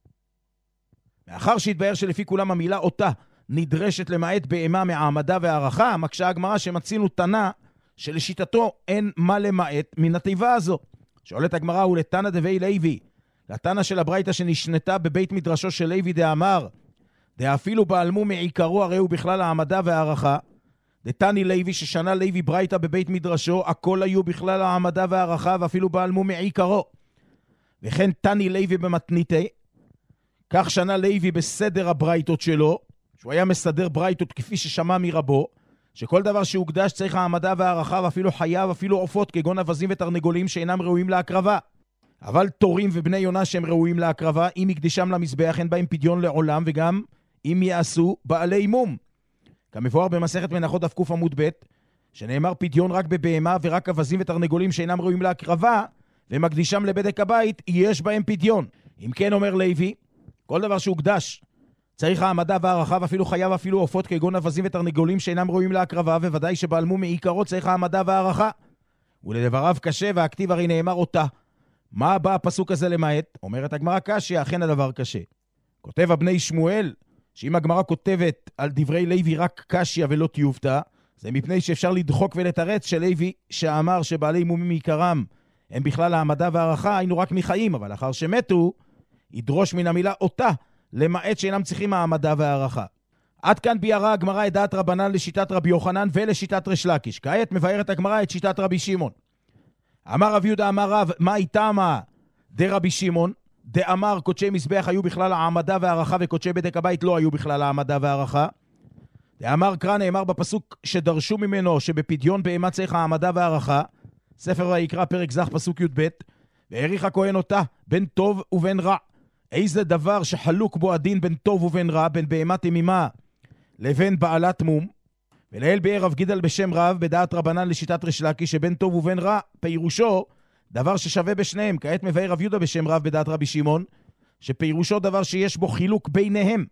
מאחר שהתבהר שלפי כולם המילה אותה נדרשת למעט בהמה מהעמדה והערכה, מקשה הגמרא שמצינו תנא שלשיטתו אין מה למעט מן התיבה הזו. שואלת הגמרא, ולתנא דבי לוי, לתנא של הברייתא שנשנתה בבית מדרשו של לוי דאמר, דאפילו בעלמו מעיקרו הרי הוא בכלל העמדה והערכה. דתני לוי ששנה לוי ברייתא בבית מדרשו, הכל היו בכלל העמדה והערכה ואפילו בעלמו מעיקרו. וכן תני לוי במתניתי, כך שנה לוי בסדר הברייתות שלו, שהוא היה מסדר ברייתות כפי ששמע מרבו, שכל דבר שהוקדש צריך העמדה והערכה ואפילו חיה ואפילו עופות כגון אבזים ותרנגולים שאינם ראויים להקרבה. אבל תורים ובני יונה שהם ראויים להקרבה, אם יקדישם למזבח אין בהם פדיון לעולם, וגם אם יעשו בעלי מום. כמבואר במסכת מנחות דף ק עמוד ב', שנאמר פדיון רק בבהמה ורק אווזים ותרנגולים שאינם ראויים להקרבה, ומקדישם לבדק הבית, יש בהם פדיון. אם כן אומר לוי, כל דבר שהוקדש, צריך העמדה והערכה, ואפילו חייב אפילו עופות כגון אווזים ותרנגולים שאינם ראויים להקרבה, וודאי שבעל מום מעיקרו צריך העמדה והערכה. ולדבריו קשה, והכתיב הרי נאמר אותה. מה בא הפסוק הזה למעט? אומרת הגמרא קשיא, אכן הדבר קשה. כותב הבני שמואל, שאם הגמרא כותבת על דברי לוי רק קשיא ולא תיובתא, זה מפני שאפשר לדחוק ולתרץ שלוי שאמר שבעלי מומים מעיקרם הם בכלל העמדה והערכה, היינו רק מחיים, אבל אחר שמתו, ידרוש מן המילה אותה, למעט שאינם צריכים העמדה והערכה. עד כאן ביארה הגמרא את דעת רבנן לשיטת רבי יוחנן ולשיטת ריש לקיש. כעת מבארת הגמרא את שיטת רבי שמעון. אמר רב יהודה אמר רב, מה איתמה דרבי שמעון? דאמר קודשי מזבח היו בכלל העמדה והערכה, וקודשי בדק הבית לא היו בכלל העמדה והערכה. דאמר קרא נאמר בפסוק שדרשו ממנו שבפדיון בהמה צריך העמדה והערכה, ספר ויקרא פרק זך פסוק י"ב, והעריך הכהן אותה בין טוב ובין רע. איזה דבר שחלוק בו הדין בין טוב ובין רע, בין בהמה תמימה לבין בעלת מום. ולאל ביאר רב גידל בשם רב בדעת רבנן לשיטת ריש לקיש שבין טוב ובין רע פירושו דבר ששווה בשניהם. כעת מבאר רב יהודה בשם רב בדעת רבי שמעון שפירושו דבר שיש בו חילוק ביניהם,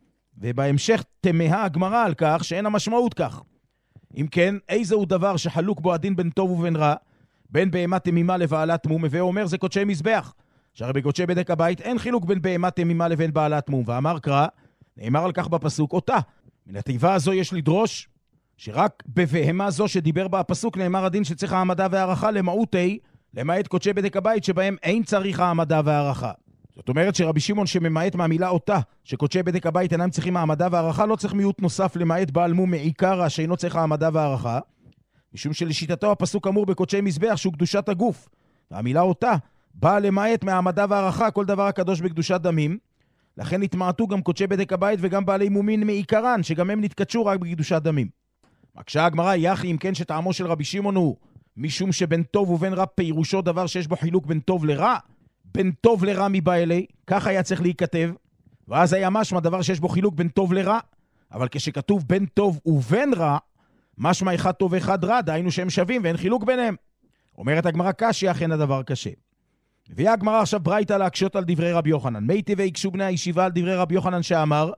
ובהמשך תמהה הגמרא על כך שאין המשמעות כך. אם כן, איזהו דבר שחלוק בו הדין בין טוב ובין רע, בין בהמה תמימה לבעלת מום? ואומר זה קודשי מזבח, שהרי בקודשי בדק הבית אין חילוק בין בהמה תמימה לבין בעלת מום. ואמר קרא, נאמר על כך בפסוק אותה. מן התיבה הזו יש לדרוש שרק בבהמה זו שדיבר בה הפסוק נאמר הדין שצריך העמדה והערכה למעוטי, למעט קודשי בדק הבית שבהם אין צריך העמדה והערכה. זאת אומרת שרבי שמעון שממעט מהמילה אותה, שקודשי בדק הבית אינם צריכים העמדה והערכה, לא צריך מיעוט נוסף למעט בעל מום מעיקרא שאינו צריך העמדה והערכה, משום שלשיטתו הפסוק אמור בקודשי מזבח שהוא קדושת הגוף, והמילה אותה באה למעט מהעמדה והערכה כל דבר הקדוש בקדושת דמים, לכן התמעטו גם קודשי בדק הבית וגם בעלי מומין מעיקרן, שגם הם נתקדשו רק בקדושת דמים. מקשה הגמרא, יחי אם כן שטעמו של רבי שמעון הוא משום שבין טוב ובין רע פירושו דבר שיש בו חילוק בין טוב לרע, בין טוב לרע מבא אלי, כך היה צריך להיכתב, ואז היה משמע דבר שיש בו חילוק בין טוב לרע, אבל כשכתוב בין טוב ובין רע, משמע אחד טוב ואחד רע, דהיינו שהם שווים ואין חילוק ביניהם. אומרת הגמרא קשיא, אכן הדבר קשה. הביאה הגמרא עכשיו ברייתא להקשות על דברי רבי יוחנן. מייטי ויקשו בני הישיבה על דברי רבי יוחנן שאמר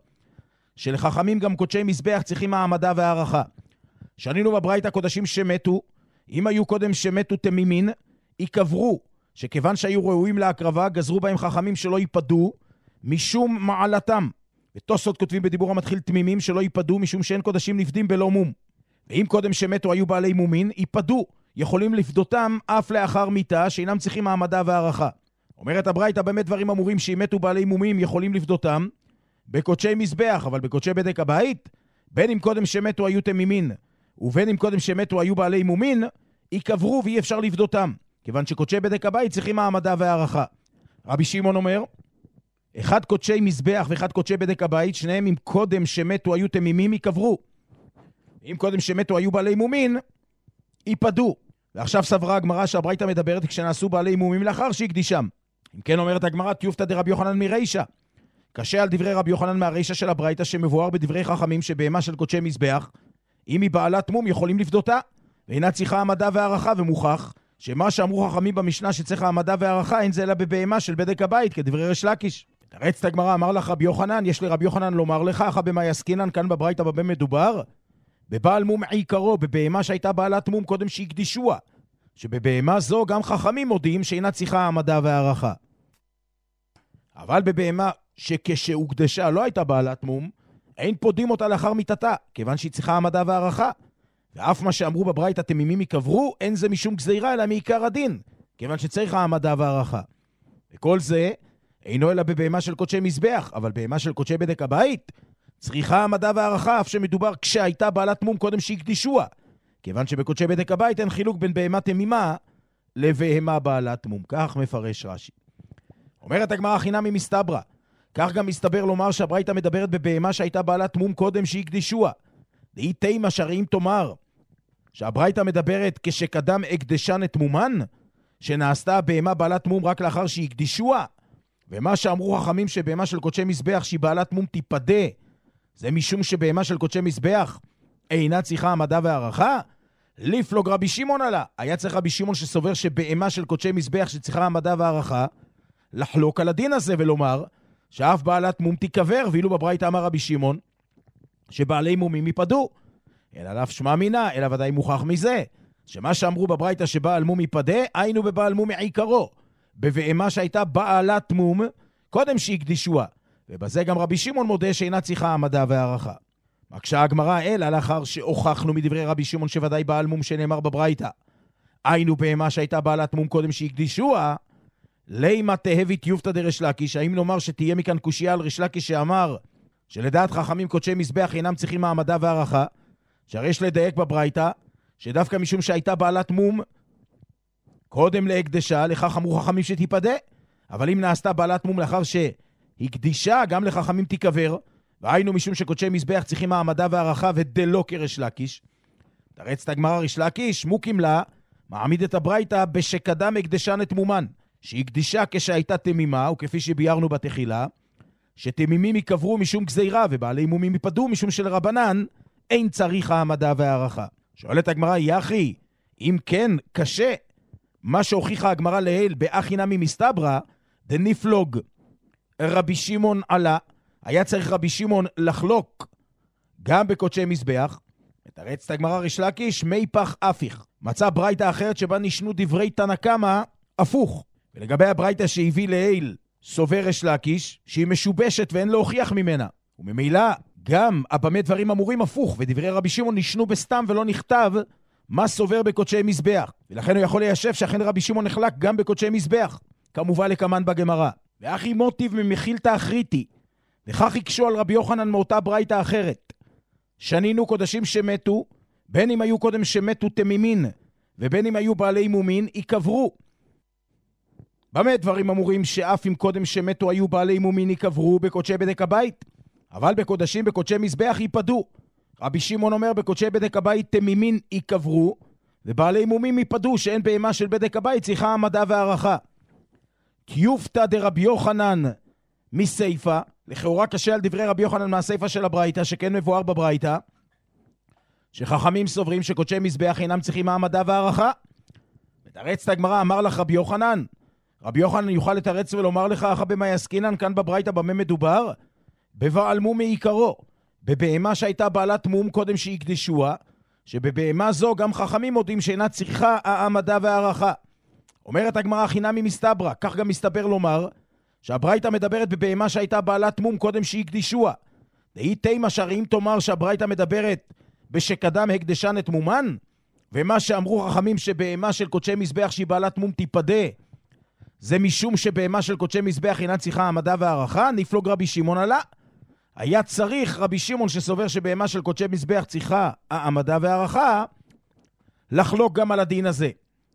שלחכמים גם קודשי מזבח צריכים העמדה והערכה. שנינו בברייתא קודשים שמתו, אם היו קודם שמתו תמימין, יקברו, שכיוון שהיו ראויים להקרבה, גזרו בהם חכמים שלא ייפדו משום מעלתם. ותוספות כותבים בדיבור המתחיל תמימים שלא ייפדו משום שאין קודשים נפדים בלא מום. ואם קודם שמתו היו בעלי מומין, ייפדו, יכולים לפדותם אף לאחר מיתה, שאינם צריכים העמדה והערכה. אומרת הברייתא, באמת דברים אמורים שאם מתו בעלי מומים יכולים לפדותם בקודשי מזבח, אבל בקודשי בדק הבית, בין אם קודם שמתו היו תמימין, ובין אם קודם שמתו היו בעלי מומין, יקברו ואי אפשר לפדותם, כיוון שקודשי בדק הבית צריכים העמדה והערכה. רבי שמעון אומר, אחד קודשי מזבח ואחד קודשי בדק הבית, שניהם אם קודם שמתו היו תמימים, יקברו. אם קודם שמתו היו בעלי מומין, ייפדו. ועכשיו סברה הגמרא שהברייתא מדברת כשנעשו בעלי מומים לאחר שהקדישם. אם כן אומרת הגמרא, תיובתא דרבי יוחנן מרישא. קשה על דברי רבי יוחנן מהרישא של הברייתא שמבואר בדברי חכמים שבהמה של קודשי מזבח, אם היא בעלת מום יכולים לפדותה, ואינה צריכה העמדה והערכה, ומוכח שמה שאמרו חכמים במשנה שצריך העמדה והערכה אין זה אלא בבהמה של בדק הבית, כדברי ריש לקיש. תרצת הגמרא, אמר לך רבי יוחנן, יש לרבי יוחנן לומר לך, אחא במה יסקינן, כאן בברייתא במה מדובר? בבעל מום עיקרו, בבהמה שהייתה בעלת מום קודם שהקדישוה, שבבהמה זו גם חכמים מודיעים שאינה צריכה העמדה והערכה. אבל בבהמה שכשהוקדשה לא הייתה בעלת מום, אין פודים אותה לאחר מיתתה, כיוון שהיא צריכה העמדה והערכה. ואף מה שאמרו בברייתא תמימים יקברו, אין זה משום גזירה אלא מעיקר הדין, כיוון שצריך העמדה והערכה. וכל זה אינו אלא בבהמה של קודשי מזבח, אבל בהמה של קודשי בדק הבית צריכה העמדה והערכה, אף שמדובר כשהייתה בעלת מום קודם שהקדישוה, כיוון שבקודשי בדק הבית אין חילוק בין בהמה תמימה לבהמה בעלת מום. כך מפרש רש"י. אומרת הגמרא חינמי מסתברא, כך גם מסתבר לומר שהברייתא מדברת בבהמה שהייתה בעלת מום קודם שהקדישוה. דהי תימא שהרי אם תאמר שהברייתא מדברת כשקדם הקדשן את מומן, שנעשתה בהמה בעלת מום רק לאחר שהקדישוה, ומה שאמרו חכמים שבהמה של קודשי מזבח שהיא בעלת מום תיפדה, זה משום שבהמה של קודשי מזבח אינה צריכה העמדה והערכה? לפלוג רבי שמעון עלה. היה צריך רבי שמעון שסובר שבהמה של קודשי מזבח שצריכה העמדה והערכה, לחלוק על הדין הזה ולומר שאף בעלת מום תיקבר, ואילו בברייתא אמר רבי שמעון שבעלי מומים ייפדו. אלא לאף שמע מינה, אלא ודאי מוכח מזה, שמה שאמרו בברייתא שבעל מום ייפדה, היינו בבעל מום מעיקרו, בבהמה שהייתה בעלת מום קודם שהקדישוה. ובזה גם רבי שמעון מודה שאינה צריכה העמדה והערכה. מקשה הגמרא, אלא לאחר שהוכחנו מדברי רבי שמעון שוודאי בעל מום שנאמר בברייתא, היינו בהמה שהייתה בעלת מום קודם שהקדישוה, לימה תהבית יופתא דריש לקיש, האם נאמר שתהיה מכאן קושיה על ריש לקיש שאמר שלדעת חכמים קודשי מזבח אינם צריכים העמדה והערכה, שהרי יש לדייק בברייתא שדווקא משום שהייתה בעלת מום קודם להקדשה, לכך אמרו חכמים שתיפדה, אבל אם נעשתה בעלת מום לאחר שהקדישה, גם לחכמים תיקבר, והיינו משום שקודשי מזבח צריכים העמדה והערכה ודלא כריש לקיש. תרץ הגמרא ריש לקיש מוקים לה, מעמיד את הברייתא בשקדם הקדשה נתמומן, שהקדישה כשהייתה תמימה, וכפי שביארנו בתחילה, שתמימים יקברו משום גזירה, ובעלי מומים ייפדו משום שלרבנן אין צריך העמדה והערכה. שואלת הגמרא, יחי, אם כן קשה מה שהוכיחה הגמרא לעיל באחי נמי מסתברא, דניפלוג רבי שמעון עלה, היה צריך רבי שמעון לחלוק גם בקודשי מזבח. מתרצת הגמרא ריש לקיש מי פח אפיך, מצא ברייתא אחרת שבה נשנו דברי תנא קמא הפוך. ולגבי הברייתא שהביא לעיל סובר ריש לקיש שהיא משובשת ואין להוכיח ממנה, וממילא גם הבמה דברים אמורים הפוך, ודברי רבי שמעון נשנו בסתם ולא נכתב מה סובר בקודשי מזבח, ולכן הוא יכול ליישב שאכן רבי שמעון נחלק גם בקודשי מזבח, כמובן לקמן בגמרא. ואחי מוטיב ממחילתא אחריתי, וכך יקשו על רבי יוחנן מאותה ברייתא אחרת, שנינו קודשים שמתו, בין אם היו קודם שמתו תמימין ובין אם היו בעלי מומין, יקברו. במה דברים אמורים שאף אם קודם שמתו היו בעלי מומין יקברו בקודשי בדק הבית, אבל בקודשים בקודשי מזבח ייפדו. רבי שמעון אומר בקודשי בדק הבית תמימין יקברו, ובעלי מומים ייפדו, שאין בהמה של בדק הבית צריכה העמדה והערכה. קיופתא דרבי יוחנן מסייפה, לכאורה קשה על דברי רבי יוחנן מהסייפה של הברייתא, שכן מבואר בברייתא שחכמים סוברים שקודשי מזבח אינם צריכים העמדה והערכה. מתרצת הגמרא, אמר לך רבי יוחנן, רבי יוחנן יוכל לתרץ ולומר לך אחא במה יסקינן, כאן בברייתא במה מדובר? בבעל מום מעיקרו, בבהמה שהייתה בעלת מום קודם שהקדישוה, שבבהמה זו גם חכמים מודים שאינה צריכה העמדה והערכה. אומרת הגמרא הכי נמי מסתברא, כך גם מסתבר לומר שהברייתא מדברת בבהמה שהייתה בעלת מום קודם שהקדישוה. דהי תימא שהרי אם תאמר שהברייתא מדברת בשקדם הקדשה נתמומן, ומה שאמרו חכמים שבהמה של קודשי מזבח שהיא בעלת מום תיפדה, זה משום שבהמה של קודשי מזבח אינה צריכה העמדה והערכה, נפלוג רבי שמעון עלה. היה צריך רבי שמעון שסובר שבהמה של קודשי מזבח צריכה העמדה והערכה, לחלוק גם על הדין הזה.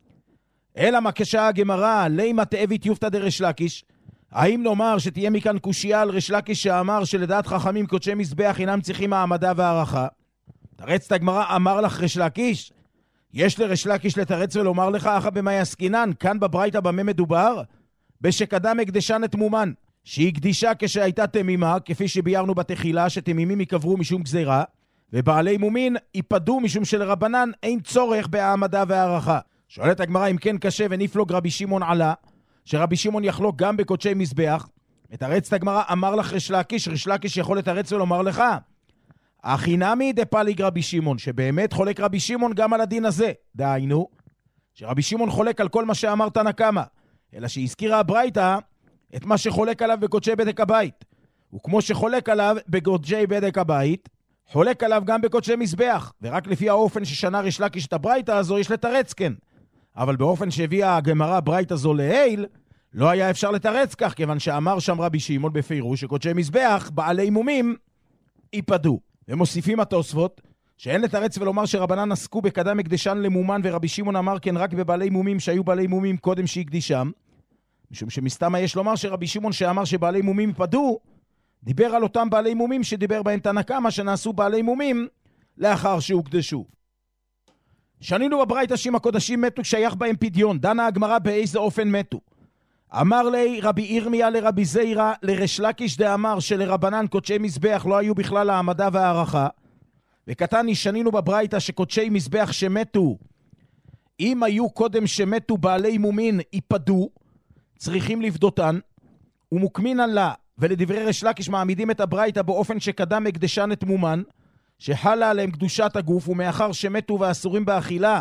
אלא מה קשה הגמרא, לימה תאבית יופתא דריש לקיש, האם נאמר שתהיה מכאן קושיה על ריש לקיש שאמר שלדעת חכמים קודשי מזבח אינם צריכים העמדה והערכה? תרצת הגמרא, אמר לך ריש לקיש, יש לריש לקיש לתרץ ולומר לך אחא במה יסקינן, כאן בברייתא במה מדובר? בשקדם הקדשה נתמומן, שהיא קדישה כשהייתה תמימה, כפי שביארנו בתחילה שתמימים יקברו משום גזירה, ובעלי מומין ייפדו משום שלרבנן אין צורך בהעמדה והערכה. שואלת הגמרא, אם כן קשה ונפלוג רבי שמעון עלה, שרבי שמעון יחלוק גם בקודשי מזבח. מתרצת הגמרא, אמר לך ריש לקיש, ריש לקיש יכול לתרץ ולומר לך הכי נמי דפליג רבי שמעון, שבאמת חולק רבי שמעון גם על הדין הזה. דהיינו, שרבי שמעון חולק על כל מה שאמר תנא קמא, אלא שהזכירה הברייתא את מה שחולק עליו בקודשי בדק הבית. וכמו שחולק עליו בקודשי בדק הבית, חולק עליו גם בקודשי מזבח. ורק לפי האופן ששנה ריש לקיש את הברייתא הזו יש לתרץ כן. אבל באופן שהביאה הגמרא ברייתא זו לעיל, לא היה אפשר לתרץ כך, כיוון שאמר שם רבי שמעון בפירוש שקודשי מזבח בעלי מומים ייפדו. ומוסיפים התוספות שאין לתרץ ולומר שרבנן עסקו בקדם הקדשן למומן, ורבי שמעון אמר כן רק בבעלי מומים שהיו בעלי מומים קודם שהקדישם, משום שמסתמה יש לומר שרבי שמעון שאמר שבעלי מומים ייפדו, דיבר על אותם בעלי מומים שדיבר בהם תנא קמא שנעשו בעלי מומים לאחר שהוקדשו. שנינו בברייתא שאם הקודשים מתו שייך בהם פדיון, דנה הגמרא באיזה אופן מתו. אמר לי רבי ירמיה לרבי זיירא לריש לקיש דאמר שלרבנן קודשי מזבח לא היו בכלל העמדה והערכה, וקטני שנינו בברייתא שקודשי מזבח שמתו, אם היו קודם שמתו בעלי מומין ייפדו, צריכים לפדותן, ומוקמינן לה, ולדברי ריש לקיש מעמידים את הברייתא באופן שקדם הקדשן את מומן, שחלה עליהם קדושת הגוף, ומאחר שמתו ואסורים באכילה,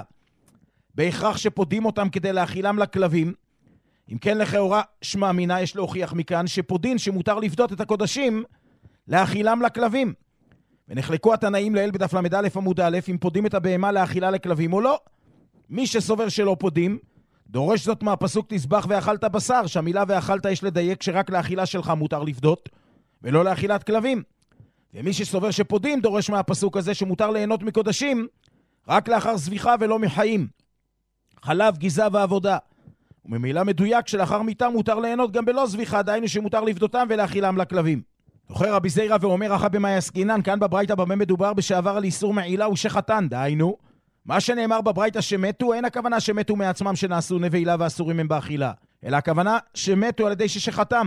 בהכרח שפודים אותם כדי להאכילם לכלבים. אם כן לכאורה שמע מינה, יש להוכיח מכאן שפודין שמותר לפדות את הקודשים להאכילם לכלבים. ונחלקו התנאים לאל בדף למד א' עמוד א', אם פודים את הבהמה להאכילה לכלבים או לא. מי שסובר שלא פודים, דורש זאת מהפסוק תזבח ואכלת בשר, שהמילה ואכלת יש לדייק שרק לאכילה שלך מותר לפדות, ולא לאכילת כלבים. ומי שסובר שפודים, דורש מהפסוק הזה שמותר ליהנות מקודשים, רק לאחר זביחה ולא מחיים. חלב, גיזה ועבודה. וממילה מדויק שלאחר מיתה מותר ליהנות גם בלא זביחה, דהיינו שמותר לפדותם ולאכילם לכלבים. זוכר רבי זיירא ואומר אחא במאי עסקינן, כאן בברייתא במה מדובר בשעבר על איסור מעילה ושחתן, דהיינו, מה שנאמר בברייתא שמתו, אין הכוונה שמתו מעצמם שנעשו נבלה ואסורים הם באכילה, אלא הכוונה שמתו על ידי ששחתם.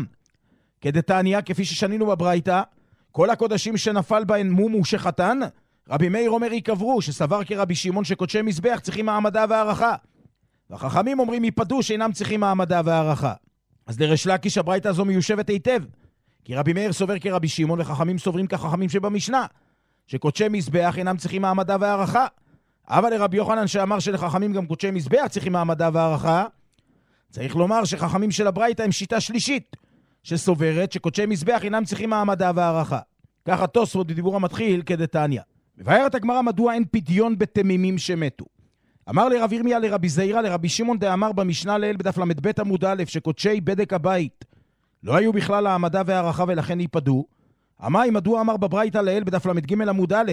כדתניא, כפי ששנינו בברייתא, כל הקודשים שנפל בהן מום ושחתן, רבי מאיר אומר יקברו, שסבר כרבי שמעון שקודשי מזבח צריכים מעמדה והערכה. והחכמים אומרים ייפדו שאינם צריכים מעמדה והערכה. אז לריש לקיש הברייתא הזו מיושבת היטב, כי רבי מאיר סובר כרבי שמעון וחכמים סוברים כחכמים שבמשנה, שקודשי מזבח אינם צריכים מעמדה והערכה. אבל לרבי יוחנן שאמר שלחכמים גם קודשי מזבח צריכים מעמדה והערכה, צריך לומר שחכמים של הברייתא הם שיטה שלישית, שסוברת שקודשי מזבח אינם צריכים מעמדה והערכה. ככה תוספות בדיבור המתחיל כדתניא. מבארת הגמרא מדוע אין פדיון בתמימים שמתו. אמר לרב ירמיה לרבי זיירא לרבי שמעון דאמר במשנה לאל בדף למד עמוד א' שקודשי בדק הבית לא היו בכלל העמדה והערכה ולכן ייפדו. אמר מדוע אמר בברייתא לאל בדף למד עמוד א'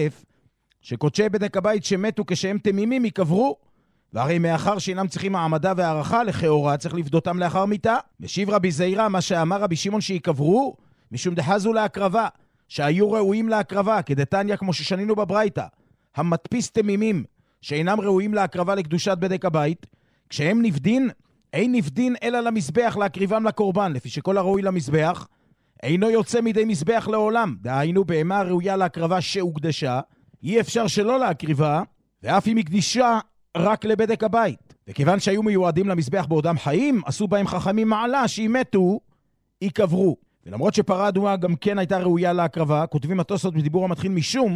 שקודשי בדק הבית שמתו כשהם תמימים יקברו, והרי מאחר שאינם צריכים העמדה והערכה לכאורה צריך לפדותם לאחר מיתה. משיב רבי זיירא מה שאמר רבי שמעון שיקברו משום דחזו להקרבה, שהיו ראויים להקרבה, כדתניא כמו ששנינו בברייתא, המדפיס תמימים שאינם ראויים להקרבה לקדושת בדק הבית, כשהם נפדין, אין נפדין אלא למזבח להקריבם לקורבן, לפי שכל הראוי למזבח אינו יוצא מידי מזבח לעולם, דהיינו בהמה ראויה להקרבה שהוקדשה, אי אפשר שלא להקריבה, ואף אם הקדישה רק לבדק הבית. וכיוון שהיו מיועדים למזבח בעודם חיים, עשו בהם חכמים מעלה שאם מתו, יקברו. ולמרות שפרה אדומה גם כן הייתה ראויה להקרבה, כותבים התוספות בדיבור המתחיל משום,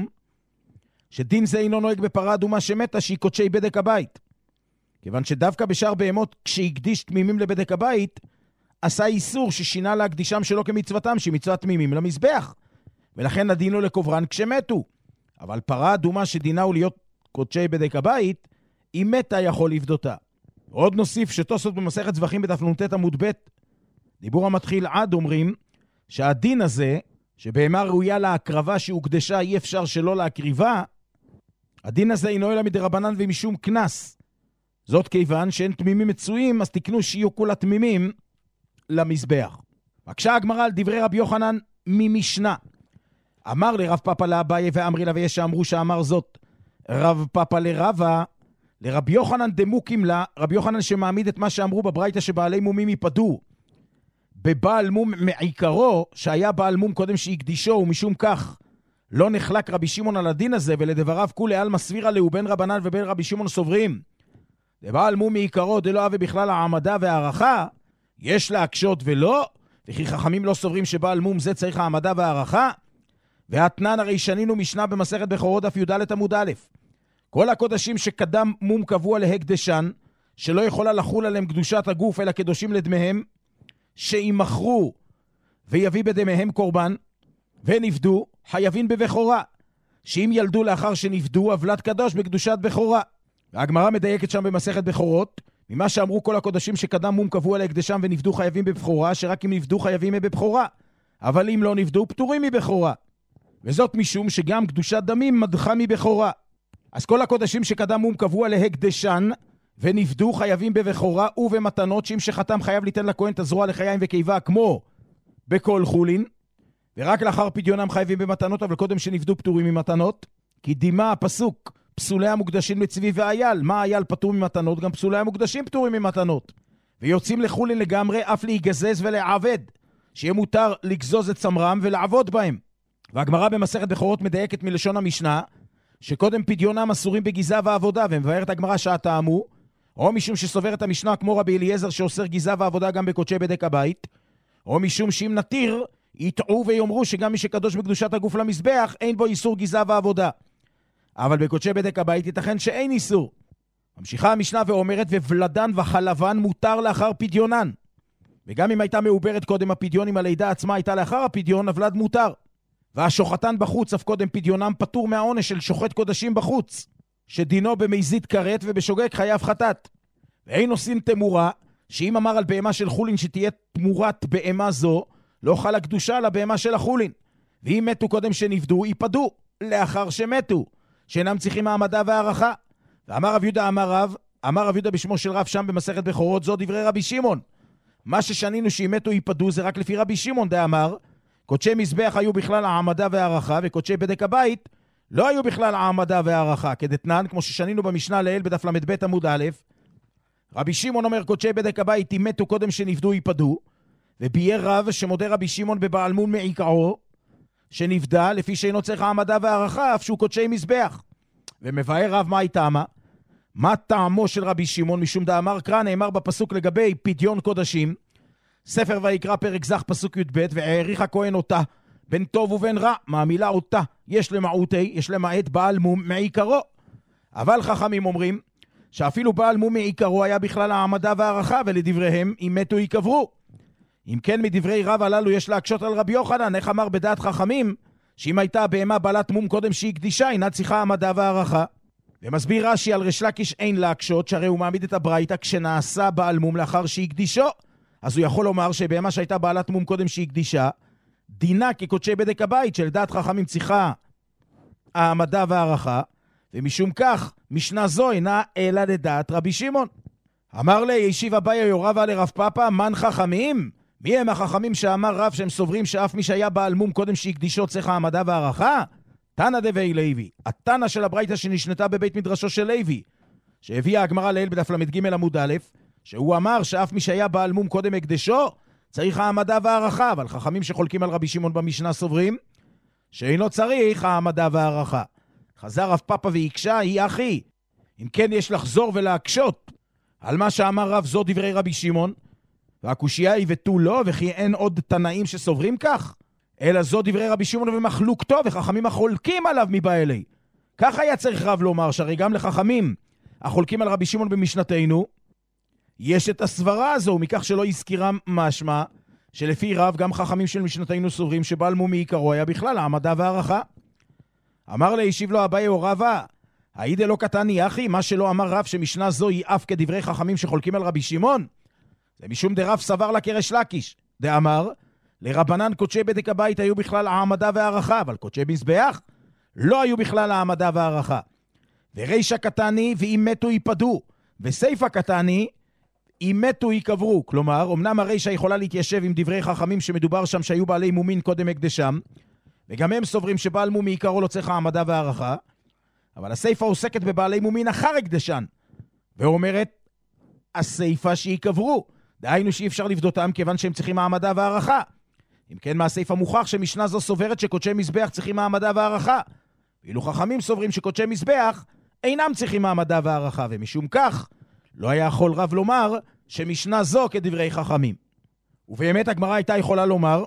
שדין זה אינו נוהג בפרה אדומה שמתה שהיא קודשי בדק הבית. כיוון שדווקא בשאר בהמות כשהקדיש תמימים לבדק הבית, עשה איסור ששינה להקדישם שלא כמצוותם, שהיא מצוות תמימים למזבח. ולכן הדין לו לקוברן כשמתו. אבל פרה אדומה שדינה הוא להיות קודשי בדק הבית, היא מתה יכול לפדותה. עוד נוסיף שתוספות במסכת זבחים בדף נ"ט עמוד ב' דיבור המתחיל עד אומרים שהדין הזה, שבהמה ראויה להקרבה שהוקדשה אי אפשר שלא להקריבה, הדין הזה אינו אלא מדרבנן ומשום כנס. זאת כיוון שאין תמימים מצויים, אז תקנו שיהיו כולה תמימים למזבח. בקשה הגמרא על דברי רבי יוחנן ממשנה. אמר לרב פאפא לאביי ואמרי לה, ויש שאמרו שאמר זאת רב פאפא לרבה, לרבי יוחנן דמוקים לה, רבי יוחנן שמעמיד את מה שאמרו בברייתא שבעלי מומים ייפדו בבעל מום מעיקרו, שהיה בעל מום קודם שהקדישו, ומשום כך לא נחלק רבי שמעון על הדין הזה, ולדבריו כולי עלמא סבירא להו בין רבנן ובין רבי שמעון סוברים לבעל מום מעיקרו דלא הווה בכלל העמדה והערכה, יש להקשות ולא, וכי חכמים לא סוברים שבעל מום זה צריך העמדה והערכה. והתנן הרי שנינו משנה במסכת בכורות דף י"ד עמוד א', כל הקודשים שקדם מום קבוע להקדשן, שלא יכולה לחול עליהם קדושת הגוף אלא קדושים לדמיהם, שימכרו ויביא בדמיהם קורבן, ונפדו חייבים בבכורה, שאם ילדו לאחר שנפדו אבלת קדוש בקדושת בכורה. והגמרא מדייקת שם במסכת בכורות, ממה שאמרו כל הקודשים שקדם מום קבוע להקדשם ונפדו חייבים בבכורה, שרק אם נפדו חייבים בבכורה, אבל אם לא נפדו פטורים מבכורה. וזאת משום שגם קדושת דמים מדחה מבכורה. אז כל הקודשים שקדם מום קבוע להקדשן ונפדו חייבים בבכורה ובמתנות, שאם שחתם חייב ליתן לכהן את הזרוע לחיים וקיבה כמו בכל חולין, ורק לאחר פדיונם חייבים במתנות, אבל קודם שנפדו פטורים ממתנות. כי דימה הפסוק פסולי המוקדשים לצבי ואייל, מה אייל פטור ממתנות? גם פסולי המוקדשים פטורים ממתנות. ויוצאים לחולין לגמרי אף להיגזז ולעבד, שיהיה מותר לגזוז את צמרם ולעבוד בהם. והגמרא במסכת בכורות מדייקת מלשון המשנה, שקודם פדיונם אסורים בגיזה ועבודה, ומבארת הגמרא שהטעמו, או משום שסובר את המשנה כמו רבי אליעזר שאוסר גיזה ועבודה גם בקודשי בדק הבית, או משום שאם נתיר, יטעו ויאמרו שגם מי שקדוש בקדושת הגוף למזבח, אין בו איסור גיזה ועבודה. אבל בקודשי בדק הבית ייתכן שאין איסור. ממשיכה המשנה ואומרת, וולדן וחלבן מותר לאחר פדיונן. וגם אם הייתה מעוברת קודם הפדיון, אם הלידה עצמה הייתה לאחר הפדיון, הוולד מותר. והשוחטן בחוץ, אף קודם פדיונם, פטור מהעונש של שוחט קודשים בחוץ, שדינו במזיד כרת ובשוגג חייב חטאת. ואין עושים תמורה, שאם אמר על בהמה של חולין שתהיה תמורת בהמה זו, לא חלה קדושה לבהמה של החולין. ואם מתו קודם שנפדו, ייפדו, לאחר שמתו, שאינם צריכים מעמדה והערכה. ואמר רב יהודה אמר רב יהודה בשמו של רב שם במסכת בכורות, זו דברי רבי שמעון. מה ששנינו שאם מתו ייפדו זה רק לפי רבי שמעון דאמר, קודשי מזבח היו בכלל העמדה והערכה, וקודשי בדק הבית לא היו בכלל העמדה והערכה, כדתנן, כמו ששנינו במשנה לעיל בדף למד עמוד א', רבי שמעון אומר קודשי בדק הבית אם מתו קודם שנפדו ייפדו, ובייר רב שמודה רבי שמעון בבעל מום מעיקרו, שנפדה לפי שאינו צריך העמדה והערכה, אף שהוא קודשי מזבח. ומבאר רב מה איתמה? מה טעמו של רבי שמעון? משום דאמר קרא, נאמר בפסוק לגבי פדיון קודשים, ספר ויקרא פרק זך פסוק י"ב, והעריך הכהן אותה, בין טוב ובין רע, מהמילה אותה, יש למעט בעל מום מעיקרו. אבל חכמים אומרים, שאפילו בעל מום מעיקרו היה בכלל העמדה והערכה, ולדבריהם, אם מתו יקברו. אם כן מדברי רב הללו יש להקשות על רבי יוחנן, איך אמר בדעת חכמים, שאם הייתה הבהמה בעלת מום קודם שהיא קדישה, אינה צריכה העמדה והערכה. ומסביר רש"י על ריש לקיש אין להקשות, שהרי הוא מעמיד את הברייתא כשנעשה בעל מום לאחר שהיא קדישו. אז הוא יכול לומר שבהמה שהייתה בעלת מום קודם שהיא קדישה, דינה כקודשי בדק הבית, שלדעת חכמים צריכה העמדה והערכה, ומשום כך משנה זו אינה אלא לדעת רבי שמעון. אמר לי, ישיב אביי יורבה לרב פאפא, מן חכמים? מי הם החכמים שאמר רב שהם סוברים שאף מי שהיה בעל מום קודם שהקדישו צריך העמדה והערכה? תנא דבי לוי, התנא של הברייתא שנשנתה בבית מדרשו של לוי, שהביאה הגמרא לעיל בדף למד עמוד א', שהוא אמר שאף מי שהיה בעל מום קודם הקדשו צריך העמדה והערכה, אבל חכמים שחולקים על רבי שמעון במשנה סוברים שאינו צריך העמדה והערכה. חזר רב פאפא ויקשה, היא אחי, אם כן יש לחזור ולהקשות על מה שאמר רב, זו דברי רבי שמעון, והקושייה היא ותו לא, וכי אין עוד תנאים שסוברים כך, אלא זו דברי רבי שמעון ומחלוקתו, וחכמים החולקים עליו מבעלי. כך היה צריך רב לומר, שהרי גם לחכמים החולקים על רבי שמעון במשנתנו, יש את הסברה הזו, מכך שלא הזכירם משמע, שלפי רב גם חכמים של משנתנו סוברים שבעל מום מעיקרו היה בכלל העמדה והערכה. אמר לישיב לו אביי יורבה, העידה לא קטני אחי, מה שלא אמר רב שמשנה זו היא אף כדברי חכמים שחולקים על רבי שמעון, זה משום דרב סבר לה כריש לקיש, דאמר, לרבנן קודשי בדק הבית היו בכלל העמדה והערכה, אבל קודשי מזבח לא היו בכלל העמדה והערכה. ורישא קטני ואם מתו ייפדו, וסייפא קטני אם מתו יקברו. כלומר, אמנם הרישא יכולה להתיישב עם דברי חכמים שמדובר שם שהיו בעלי מומין קודם הקדשם, וגם הם סוברים שבעל מום מעיקרו לא צריך העמדה והערכה, אבל הסייפא עוסקת בבעלי מומין אחר הקדשן, ואומרת הסייפא שיקברו, דהיינו שאי אפשר לבדותם כיוון שהם צריכים העמדה והערכה. אם כן, מהסייפא מוכח שמשנה זו סוברת שקודשי מזבח צריכים העמדה והערכה, ואילו חכמים סוברים שקודשי מזבח אינם צריכים העמדה והערכה, ומשום כך לא היה יכול רב לומר שמשנה זו כדברי חכמים. ובאמת הגמרא הייתה יכולה לומר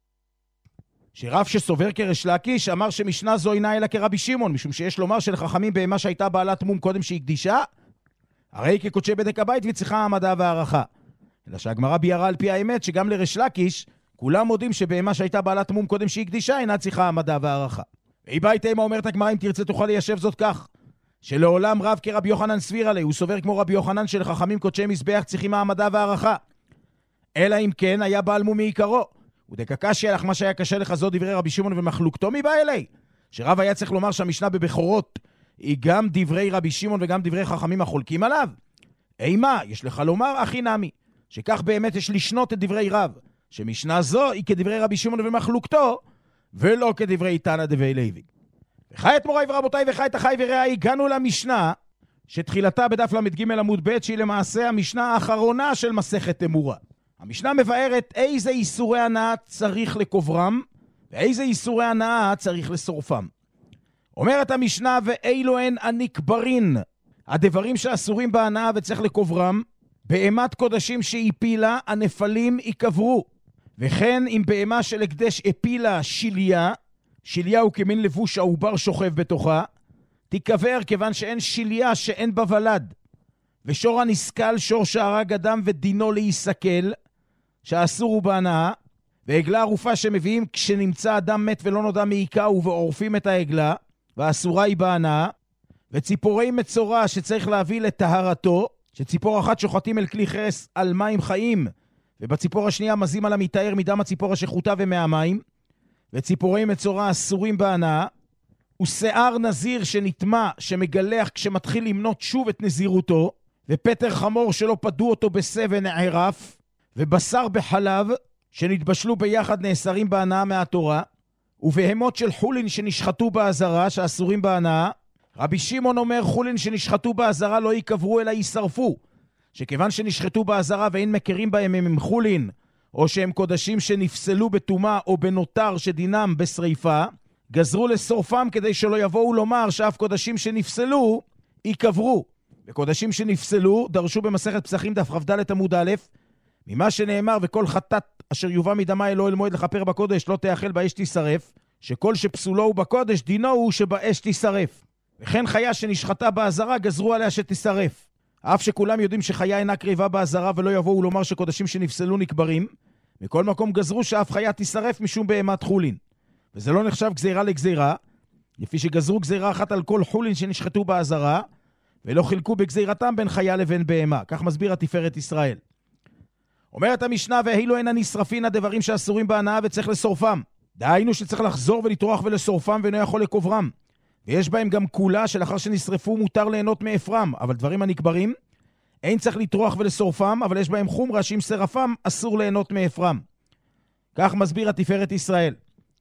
שרב שסובר כריש לקיש אמר שמשנה זו אינה אלא כרבי שמעון, משום שיש לומר שלחכמים בהמה שהייתה בעלת מום קודם שהיא קדישה, הרי כקודשי בדק הבית וצריכה העמדה והערכה. אלא שהגמרא ביארה על פי האמת שגם לריש לקיש כולם מודים שבהמה שהייתה בעלת מום קודם שהיא קדישה אינה צריכה העמדה והערכה. והיא בית אימה אומרת הגמרא, אם תרצה תוכל ליישב זאת כך, שלעולם רב כרבי יוחנן סביר עלי, הוא סובר כמו רבי יוחנן שלחכמים קודשי מזבח צריכים העמדה והערכה. אלא אם כן היה בעל מום מעיקרו. ודקקשי הלך מה שהיה קשה לך, זו דברי רבי שמעון ומחלוקתו מבא אלי. שרב היה צריך לומר שהמשנה בבכורות היא גם דברי רבי שמעון וגם דברי חכמים החולקים עליו. אימה, יש לך לומר אחי נמי, שכך באמת יש לשנות את דברי רב, שמשנה זו היא כדברי רבי שמעון ומחלוקתו, ולא כדברי תנא דבי לוי. וחי את מוריי ורבותיי וחי את החי ורעי, הגענו למשנה שתחילתה בדף למד עמוד ב', שהיא למעשה המשנה האחרונה של מסכת תמורה. המשנה מבארת איזה איסורי הנאה צריך לקוברם, ואיזה איסורי הנאה צריך לשורפם. אומרת המשנה, ואילו הן הנקברין, הדברים שאסורים בהנאה וצריך לקוברם, בהמת קודשים שהפילה, הנפלים יקברו. וכן אם בהמה של הקדש הפילה שיליה, שיליה הוא כמין לבוש העובר שוכב בתוכה, תיקבר כיוון שאין שיליה שאין בה ולד. ושור הנסקל, שור שהרג אדם ודינו להיסקל, שאסור הוא בהנאה, ועגלה ערופה שמביאים כשנמצא אדם מת ולא נודע מעיקה ובעורפים את העגלה, והאסורה היא בהנאה, וציפורי מצורע שצריך להביא לטהרתו, שציפור אחת שוחטים אל כלי חרס על מים חיים, ובציפור השנייה מזים על המתאר מדם הציפור השחוטה ומהמים, וציפורי מצורע אסורים בהנאה, ושיער נזיר שנטמע שמגלח כשמתחיל למנות שוב את נזירותו, ופטר חמור שלא פדו אותו בסבן ערף, ובשר בחלב שנתבשלו ביחד נאסרים בהנאה מהתורה, ובהמות של חולין שנשחטו בעזרה שאסורים בהנאה. רבי שמעון אומר חולין שנשחטו בעזרה לא יקברו אלא יישרפו, שכיוון שנשחטו בעזרה ואין מכירים בהם הם חולין, או שהם קודשים שנפסלו בתומה או בנותר שדינם בשריפה, גזרו לשורפם כדי שלא יבואו לומר שאף קודשים שנפסלו יקברו. וקודשים שנפסלו דרשו במסכת פסחים דף כ"ד עמוד א', ממה שנאמר וכל חטאת אשר יובא מדמה אלוהי אל מועד לכפר בקודש לא תאכל באש תישרף, שכל שפסולו הוא בקודש דינו הוא שבאש תישרף. וכן חיה שנשחטה בעזרה גזרו עליה שתישרף. אף שכולם יודעים שחיה אינה קריבה בעזרה ולא יבואו לומר שקודשים שנפסלו נקברים, מכל מקום גזרו שאף חיה תישרף משום בהמת חולין. וזה לא נחשב גזירה לגזירה, לפי שגזרו גזירה אחת על כל חולין שנשחטו בעזרה, ולא חילקו בגזירתם בין חיה לבין בהמה. כך מסביר התפארת ישראל. אומרת המשנה, ואילו הן הנשרפין הדברים שאסורים בהנאה וצריך לשורפם. דהיינו שצריך לחזור ולטרוח ולשורפם ואינו יכול לקוברם. ויש בהם גם כולה שלאחר שנשרפו מותר ליהנות מאפרם, אבל דברים הנקברים אין צריך לטרוח ולשורפם, אבל יש בהם חומרה שאם שרפם אסור ליהנות מאפרם. כך מסביר התפארת ישראל.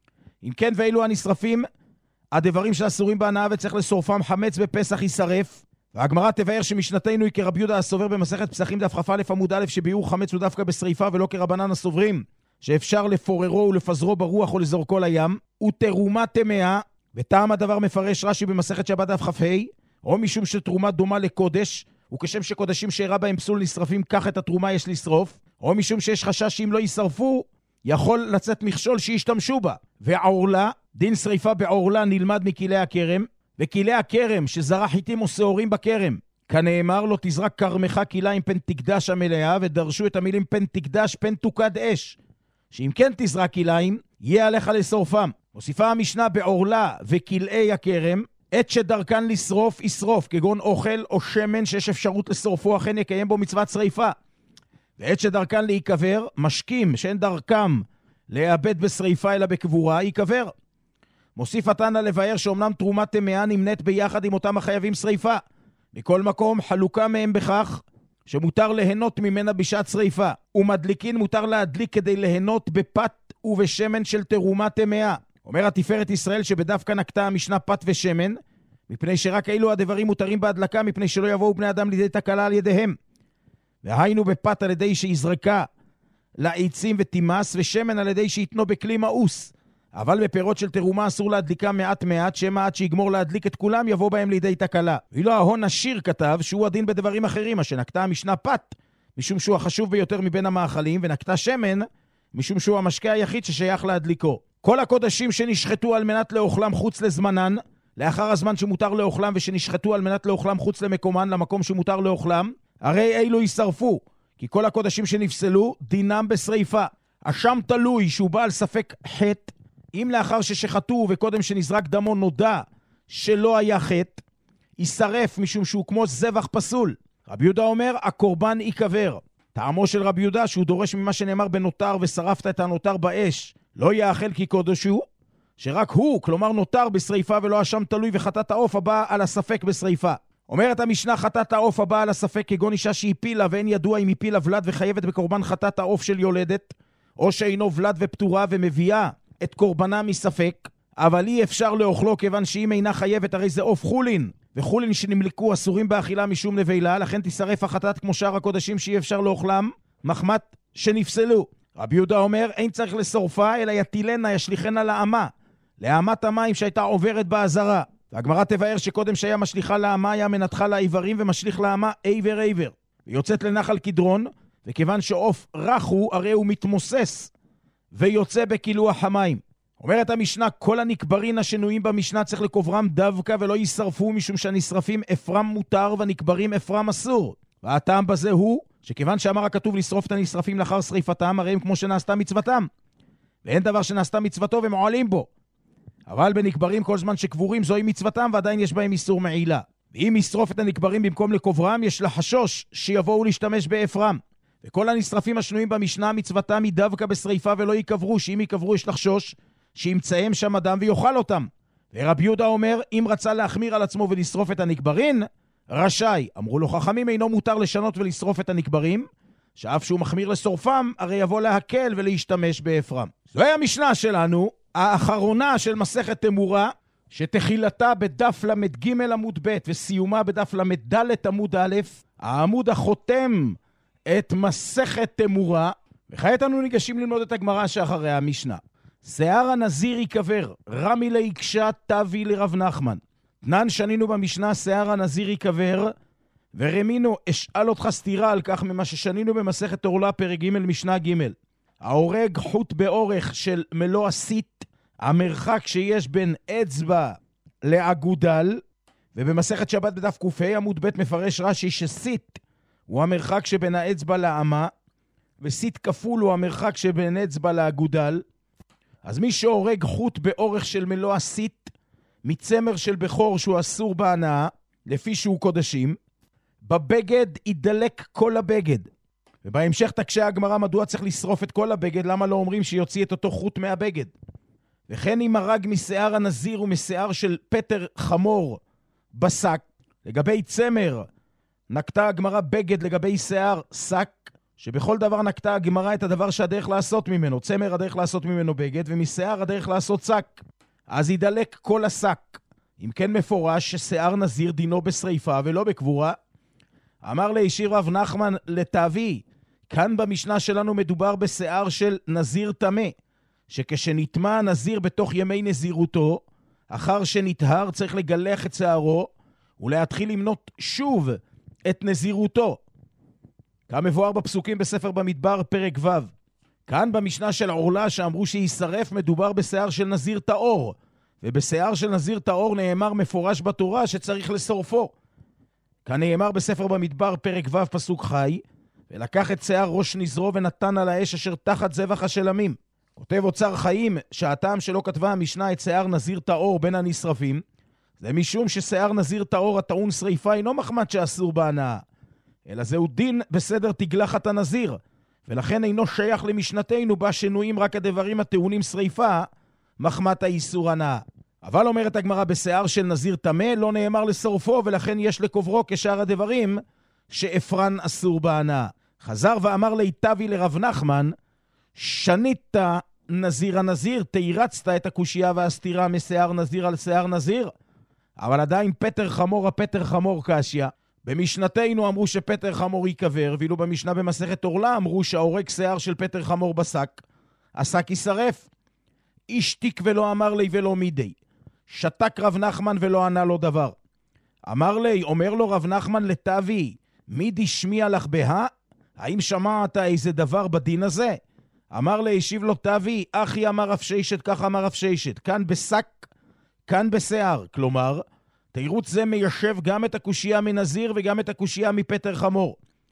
אם כן, ואילו הנשרפים הדברים שאסורים בהנאה וצריך לשורפם, חמץ בפסח יישרף. והגמרא תבאר שמשנתנו היא כרבי יהודה הסובר במסכת פסחים דף כ"א עמוד א' שביאור חמץ הוא דווקא בשריפה ולא כרבנן הסוברים שאפשר לפוררו ולפזרו ברוח או לזורקו לים, ותרומה טמאה. וטעם הדבר מפרש רש"י במסכת שבת דף כ"ה, או משום שתרומה דומה לקודש, וכשם שקודשים שאירע בהם פסול נשרפים, כך את התרומה יש לשרוף, או משום שיש חשש שאם לא ישרפו יכול לצאת מכשול שישתמשו בה. ועורלה, דין שריפה בעורלה נלמד מכלי הכרם, וכלי הכרם שזרע חיטים או שעורים בכרם, כנאמר לו תזרק כרמך כילה עם פן תקדש המלאה, ודרשו את המילים פן תקדש פן תוקד אש, שאם כן תזרק כיליים יהיה עליך לשרופם. מוסיפה המשנה בעורלה וכלאי הכרם, עת שדרכן לשרוף ישרוף, כגון אוכל או שמן שיש אפשרות לשרופו אכן יקיים בו מצוות שריפה. ועת שדרכן להיקבר, משקים שאין דרכם להיאבד בשריפה אלא בקבורה, ייקבר. מוסיף התנא לבאר שאומנם תרומת טמאה נמנית ביחד עם אותם החייבים שריפה. מכל מקום חלוקה מהם בכך שמותר ליהנות ממנה בשעת שריפה, ומדליקין מותר להדליק כדי ליהנות בפת ובשמן של תרומת טמאה. אומר התפארת ישראל שבדווקא נקטה המשנה פת ושמן, מפני שרק אילו הדברים מותרים בהדלקה, מפני שלא יבואו בני אדם לידי תקלה על ידיהם. והיינו בפת על ידי שיזרקה לעצים ותימס, ושמן על ידי שיתנו בכלי מאוס. אבל בפירות של תרומה אסור להדליקה מעט מעט, שמה עד שיגמור להדליק את כולם יבוא בהם לידי תקלה. ואילו ההון השיר כתב שהוא הדין בדברים אחרים, אשר נקטה המשנה פת, משום שהוא החשוב ביותר מבין המאכלים, ונקטה שמן, משום שהוא המשקה היחיד ששייך להדליקו. כל הקודשים שנשחטו על מנת לאוכלם חוץ לזמנן, לאחר הזמן שמותר לאוכלם, ושנשחטו על מנת לאוכלם חוץ למקומן, למקום שמותר לאוכלם, הרי אילו יישרפו, כי כל הקודשים שנפסלו דינם בשריפה. אשם תלוי שהוא בעל ספק חטא, אם לאחר ששחטו וקודם שנזרק דמו נודע שלא היה חטא, יישרף משום שהוא כמו זבח פסול. רבי יהודה אומר, הקורבן ייקבר. טעמו של רבי יהודה שהוא דורש ממה שנאמר בנותר ושרפת את הנותר באש, לא יאכל כי קודש הוא, שרק הוא, כלומר נותר בשריפה ולא אשם תלוי וחטאת העוף הבא על הספק בשריפה. אומרת המשנה חטאת העוף הבא על הספק כגון אישה שהפילה ואין ידוע אם הפילה ולד וחייבת בקורבן חטאת העוף של יולדת, או שאינו ולד ופטורה ומביאה את קורבנה מספק, אבל אי אפשר לאוכלו כיוון שאם אינה חייבת הרי זה עוף חולין, וחולין שנמלקו אסורים באכילה משום נבילה, לכן תישרף החטאת כמו שאר הקודשים שאי אפשר לאוכלם, מחמת שנפסלו. רבי יהודה אומר, אין צריך לשורפה, אלא יטילנה, ישליחנה לאמה, לאמת המים שהייתה עוברת בעזרה. והגמרא תבאר שקודם שהיה משליחה לאמה, היה מנתחה לאיברים ומשליך לאמה עבר עבר. ויוצאת לנחל קדרון, וכיוון שעוף רך הוא, הרי הוא מתמוסס, ויוצא בקילוח המים. אומרת המשנה, כל הנקברין השנויים במשנה צריך לקוברם דווקא ולא יישרפו, משום שהנשרפים אפרם מותר והנקברים אפרם אסור. והטעם בזה הוא, שכיוון שאמר הכתוב לשרוף את הנשרפים לאחר שריפתם, הרי הם כמו שנעשתה מצוותם. ואין דבר שנעשתה מצוותו ומועלים בו. אבל בנקברים כל זמן שקבורים זוהי מצוותם ועדיין יש בהם איסור מעילה. ואם ישרוף את הנקברים במקום לקוברם, יש לחשוש שיבואו להשתמש באפרם. וכל הנשרפים השנויים במשנה מצוותם היא דווקא בשריפה ולא יקברו, שאם יקברו יש לחשוש שימצאם שם אדם ויאכל אותם. ורבי יהודה אומר, אם רצה להחמיר על עצמו ולשרוף את הנקברים, רשאי. אמרו לו חכמים, אינו מותר לשנות ולשרוף את הנקברים, שאף שהוא מחמיר לשורפם, הרי יבוא להקל ולהשתמש באפרם. זוהי המשנה שלנו, האחרונה של מסכת תמורה, שתחילתה בדף למד ג' עמוד ב' וסיומה בדף למד ד' עמוד א', העמוד החותם את מסכת תמורה, וכעת אנו ניגשים ללמוד את הגמרא שאחרי המשנה. שיער הנזיר יקבר, רמי להיקשה תבי לרב נחמן. תנן שנינו במשנה שיער הנזיר יקבר, ורמינו אשאל אותך סתירה על כך ממה ששנינו במסכת עורלה פרק ג' משנה ג'. ההורג חוט באורך של מלוא הסית, המרחק שיש בין אצבע לאגודל, ובמסכת שבת בדף ק"ה עמוד ב' מפרש רש"י שסית הוא המרחק שבין האצבע לאמה, וסית כפול הוא המרחק שבין אצבע לאגודל. אז מי שהורג חוט באורך של מלוא הסית, מצמר של בכור שהוא אסור בהנאה, לפי שהוא קודשים, בבגד ידלק כל הבגד. ובהמשך תקשה הגמרא מדוע צריך לשרוף את כל הבגד, למה לא אומרים שיוציא את אותו חוט מהבגד? וכן אם הרג משיער הנזיר ומשיער של פטר חמור בשק, לגבי צמר נקטה הגמרא בגד, לגבי שיער שק, שבכל דבר נקטה הגמרא את הדבר שהדרך לעשות ממנו. צמר הדרך לעשות ממנו בגד, ומשיער הדרך לעשות שק. אז ידלק כל השק. אם כן מפורש ששיער נזיר דינו בשריפה ולא בקבורה. אמר להישיר רב נחמן לתאבי, כאן במשנה שלנו מדובר בשיער של נזיר טמא, שכשנטמע הנזיר בתוך ימי נזירותו, אחר שנטהר צריך לגלח את שערו, ולהתחיל למנות שוב את נזירותו. כמבואר בפסוקים בספר במדבר פרק ו'. כאן במשנה של עורלה שאמרו שישרף מדובר בשיער של נזיר טהור, ובשיער של נזיר טהור נאמר מפורש בתורה שצריך לשרפו. כאן נאמר בספר במדבר פרק ו' פסוק חי, ולקח את שיער ראש נזרו ונתן על האש אשר תחת זבח השלמים. כותב אוצר חיים שהטעם שלא כתבה המשנה את שיער נזיר טהור בין הנשרפים, זה משום ששיער נזיר טהור הטעון שריפה אינו מחמת שאסור בהנאה, אלא זהו דין בסדר תגלחת הנזיר, ולכן אינו שייך למשנתנו בה שנויים רק הדברים הטעונים שריפה, מחמת האיסור הנאה. אבל אומרת הגמרא בשיער של נזיר טמא לא נאמר לשרפו, ולכן יש לקוברו כשאר הדברים שאפרן אסור בהנאה. חזר ואמר ליטבי לרב נחמן, שנית נזיר הנזיר, תירצת את הקושייה והסתירה משיער נזיר על שיער נזיר, אבל עדיין פטר חמור הפטר חמור קשיה. במשנתנו אמרו שפטר חמור יקבר, ואילו במשנה במסכת עורלה אמרו שההורג שיער של פטר חמור בשק, השק ישרף. השתיק ולא אמר לי ולא מידי. שתק רב נחמן ולא ענה לו דבר. אמר לי, אומר לו רב נחמן לתאבי, מידי שמיע לך בה? האם שמעת איזה דבר בדין הזה? אמר לי, השיב לו תאבי, אחי אמר רב ששת, כך אמר רב ששת, כאן בשק, כאן בשיער. כלומר, תירוץ זה מיישב גם את הקושייה מנזיר וגם את הקושייה מפטר חמור.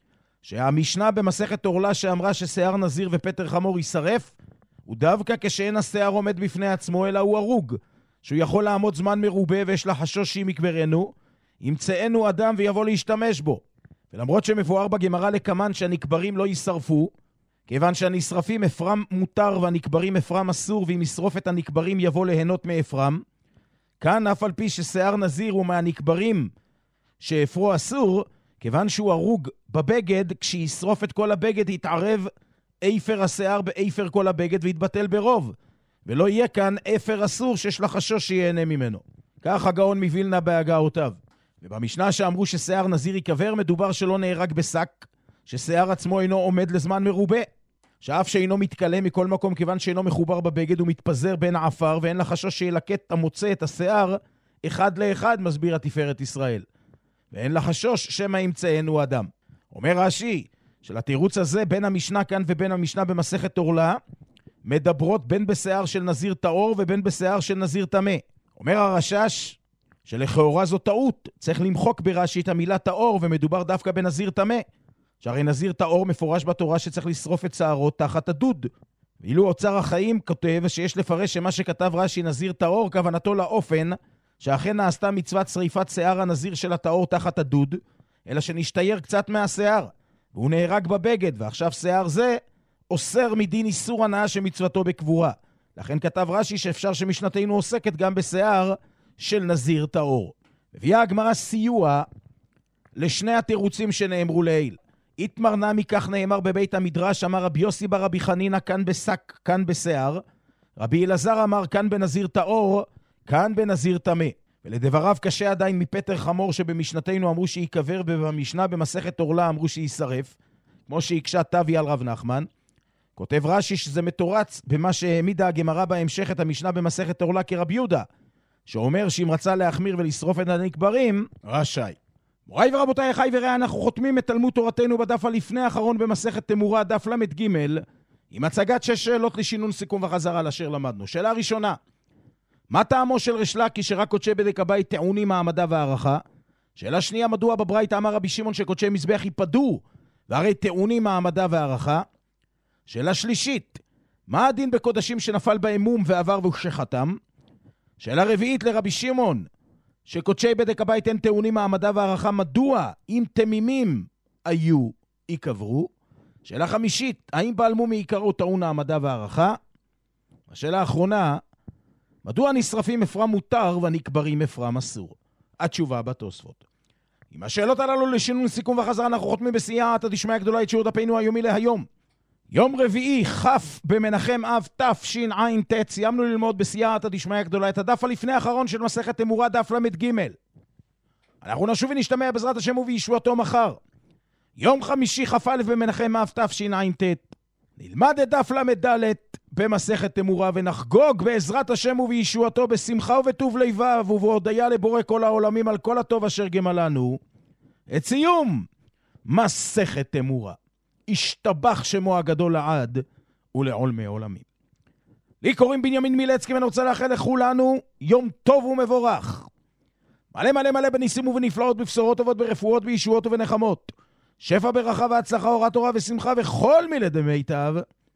שהמשנה במסכת עורלה שאמרה ששיער נזיר ופטר חמור ישרף, הוא דווקא כשאין השיער עומד בפני עצמו, אלא הוא הרוג, שהוא יכול לעמוד זמן מרובה ויש לה חשוש שאם יקברנו, ימצאנו אדם ויבוא להשתמש בו. ולמרות שמבואר בגמרא לקמן שהנקברים לא ישרפו, כיוון שהנשרפים אפרם מותר והנקברים אפרם אסור, ואם ישרוף את הנקברים יבוא ליהנות מאפרם, כאן אף על פי ששיער נזיר הוא מהנקברים שאפרו אסור, כיוון שהוא הרוג בבגד, כשישרוף את כל הבגד יתערב איפר השיער באיפר כל הבגד ויתבטל ברוב, ולא יהיה כאן אפר אסור שיש לחשוש שיהנה ממנו. כך הגאון מבילנה בהגאותיו. ובמשנה שאמרו ששיער נזיר יקבר מדובר שלא נהרג בשק, ששיער עצמו אינו עומד לזמן מרובה, שאף שאינו מתקלה מכל מקום כיוון שאינו מחובר בבגד ומתפזר בין העפר, ואין לחשוש שילקט המוצא את השיער אחד לאחד, מסביר התפארת ישראל. ואין לחשוש שמא ימצאנו אדם. אומר רש"י, שלתירוץ הזה בין המשנה כאן ובין המשנה במסכת עורלה, מדברות בין בשיער של נזיר טהור ובין בשיער של נזיר טמא. אומר הרשש, שלכאורה זו טעות, צריך למחוק ברש"י את המילה טהור, ומדובר דווקא בנזיר טמא. שהרי נזיר טהור מפורש בתורה שצריך לשרוף את שערו תחת הדוד. ואילו אוצר החיים כותב שיש לפרש שמה שכתב רש"י נזיר טהור, כוונתו לאופן שאכן נעשתה מצוות שריפת שיער הנזיר של הטהור תחת הדוד, אלא שנשתייר קצת מהשיער, והוא נהרג בבגד, ועכשיו שיער זה אוסר מדין איסור הנאה שמצוותו בקבורה. לכן כתב רש"י שאפשר שמשנתנו עוסקת גם בשיער של נזיר טהור. הביאה הגמרא סיוע לשני התירוצים שנאמרו לעיל. התמרנה מכך נאמר בבית המדרש, אמר רבי יוסי בר רבי חנינא, כאן בשק, כאן בשיער. רבי אלעזר אמר, כאן בנזיר טהור, כאן בנזיר טמא. ולדבריו קשה עדיין מפטר חמור שבמשנתנו אמרו שיקבר, ובמשנה במסכת עורלה אמרו שישרף, כמו שהקשה תבי על רב נחמן. כותב רש"י שזה מתורץ במה שהעמידה הגמרא בהמשך את המשנה במסכת עורלה כרבי יהודה, שאומר שאם רצה להחמיר ולשרוף את הנקברים, רשאי. מוריי ורבותיי, אחי ורעי, אנחנו חותמים את תלמוד תורתנו בדף הלפני האחרון במסכת תמורה, דף למד ג', עם הצגת 6 שאלות לשינון סיכום וחזרה לאשר למדנו. שאלה ראשונה, מה טעמו של ריש לקיש שרק קודשי בדק הבית טעונים מעמדה והערכה? שאלה שנייה, מדוע בברייתא אמר רבי שמעון שקודשי מזבח ייפדו והרי טעונים מעמדה והערכה? שאלה שלישית, מה הדין בקודשים שנפל בהם מום ועבר ושחתם? שאלה רביעית לרבי שמעון, שקודשי בדק הבית אין טעונים מעמדה והערכה, מדוע אם תמימים היו יקברו? שאלה חמישית, האם בעל מום מעיקרו טעון העמדה והערכה? השאלה האחרונה, מדוע נשרפים אפרם מותר ונקברים אפרם אסור? התשובה בתוספות. עם השאלות הללו לשינון סיכום וחזרה אנחנו חותמים בסייעתא דשמיא הגדולה את שיעור דפנו היומי להיום. יום רביעי, כ' במנחם אב תשע"ט, סיימנו ללמוד בסייעתא דשמיא הגדולה את הדף הלפני האחרון של מסכת תמורה, דף למד ג'. אנחנו נשוב ונשתמע בעזרת השם ובישועתו מחר. יום חמישי, כ"א במנחם אב תשע"ט, נלמד את דף למד ד' במסכת תמורה ונחגוג בעזרת השם ובישועתו בשמחה ובטוב לבב ובהודיה לבורא כל העולמים על כל הטוב אשר גמלנו את סיום מסכת תמורה. השתבח שמו הגדול לעד ולעולמי עולמים. לי קוראים בנימין מילצקי ואני רוצה לאחל לכולנו יום טוב ומבורך. מלא מלא מלא בניסים ובנפלאות, בבשורות טובות, ברפואות, בישועות ובנחמות. שפע ברכה והצלחה, אורת תורה ושמחה וכל מילי מיטב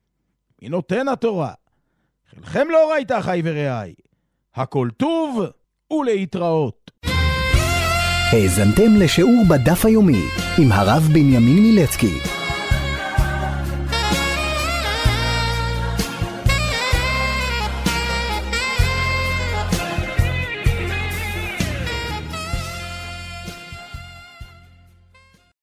מנותן התורה. חלכם לא ראית אחי ורעי. הכל טוב ולהתראות. האזנתם לשיעור בדף היומי עם הרב בנימין מילצקי.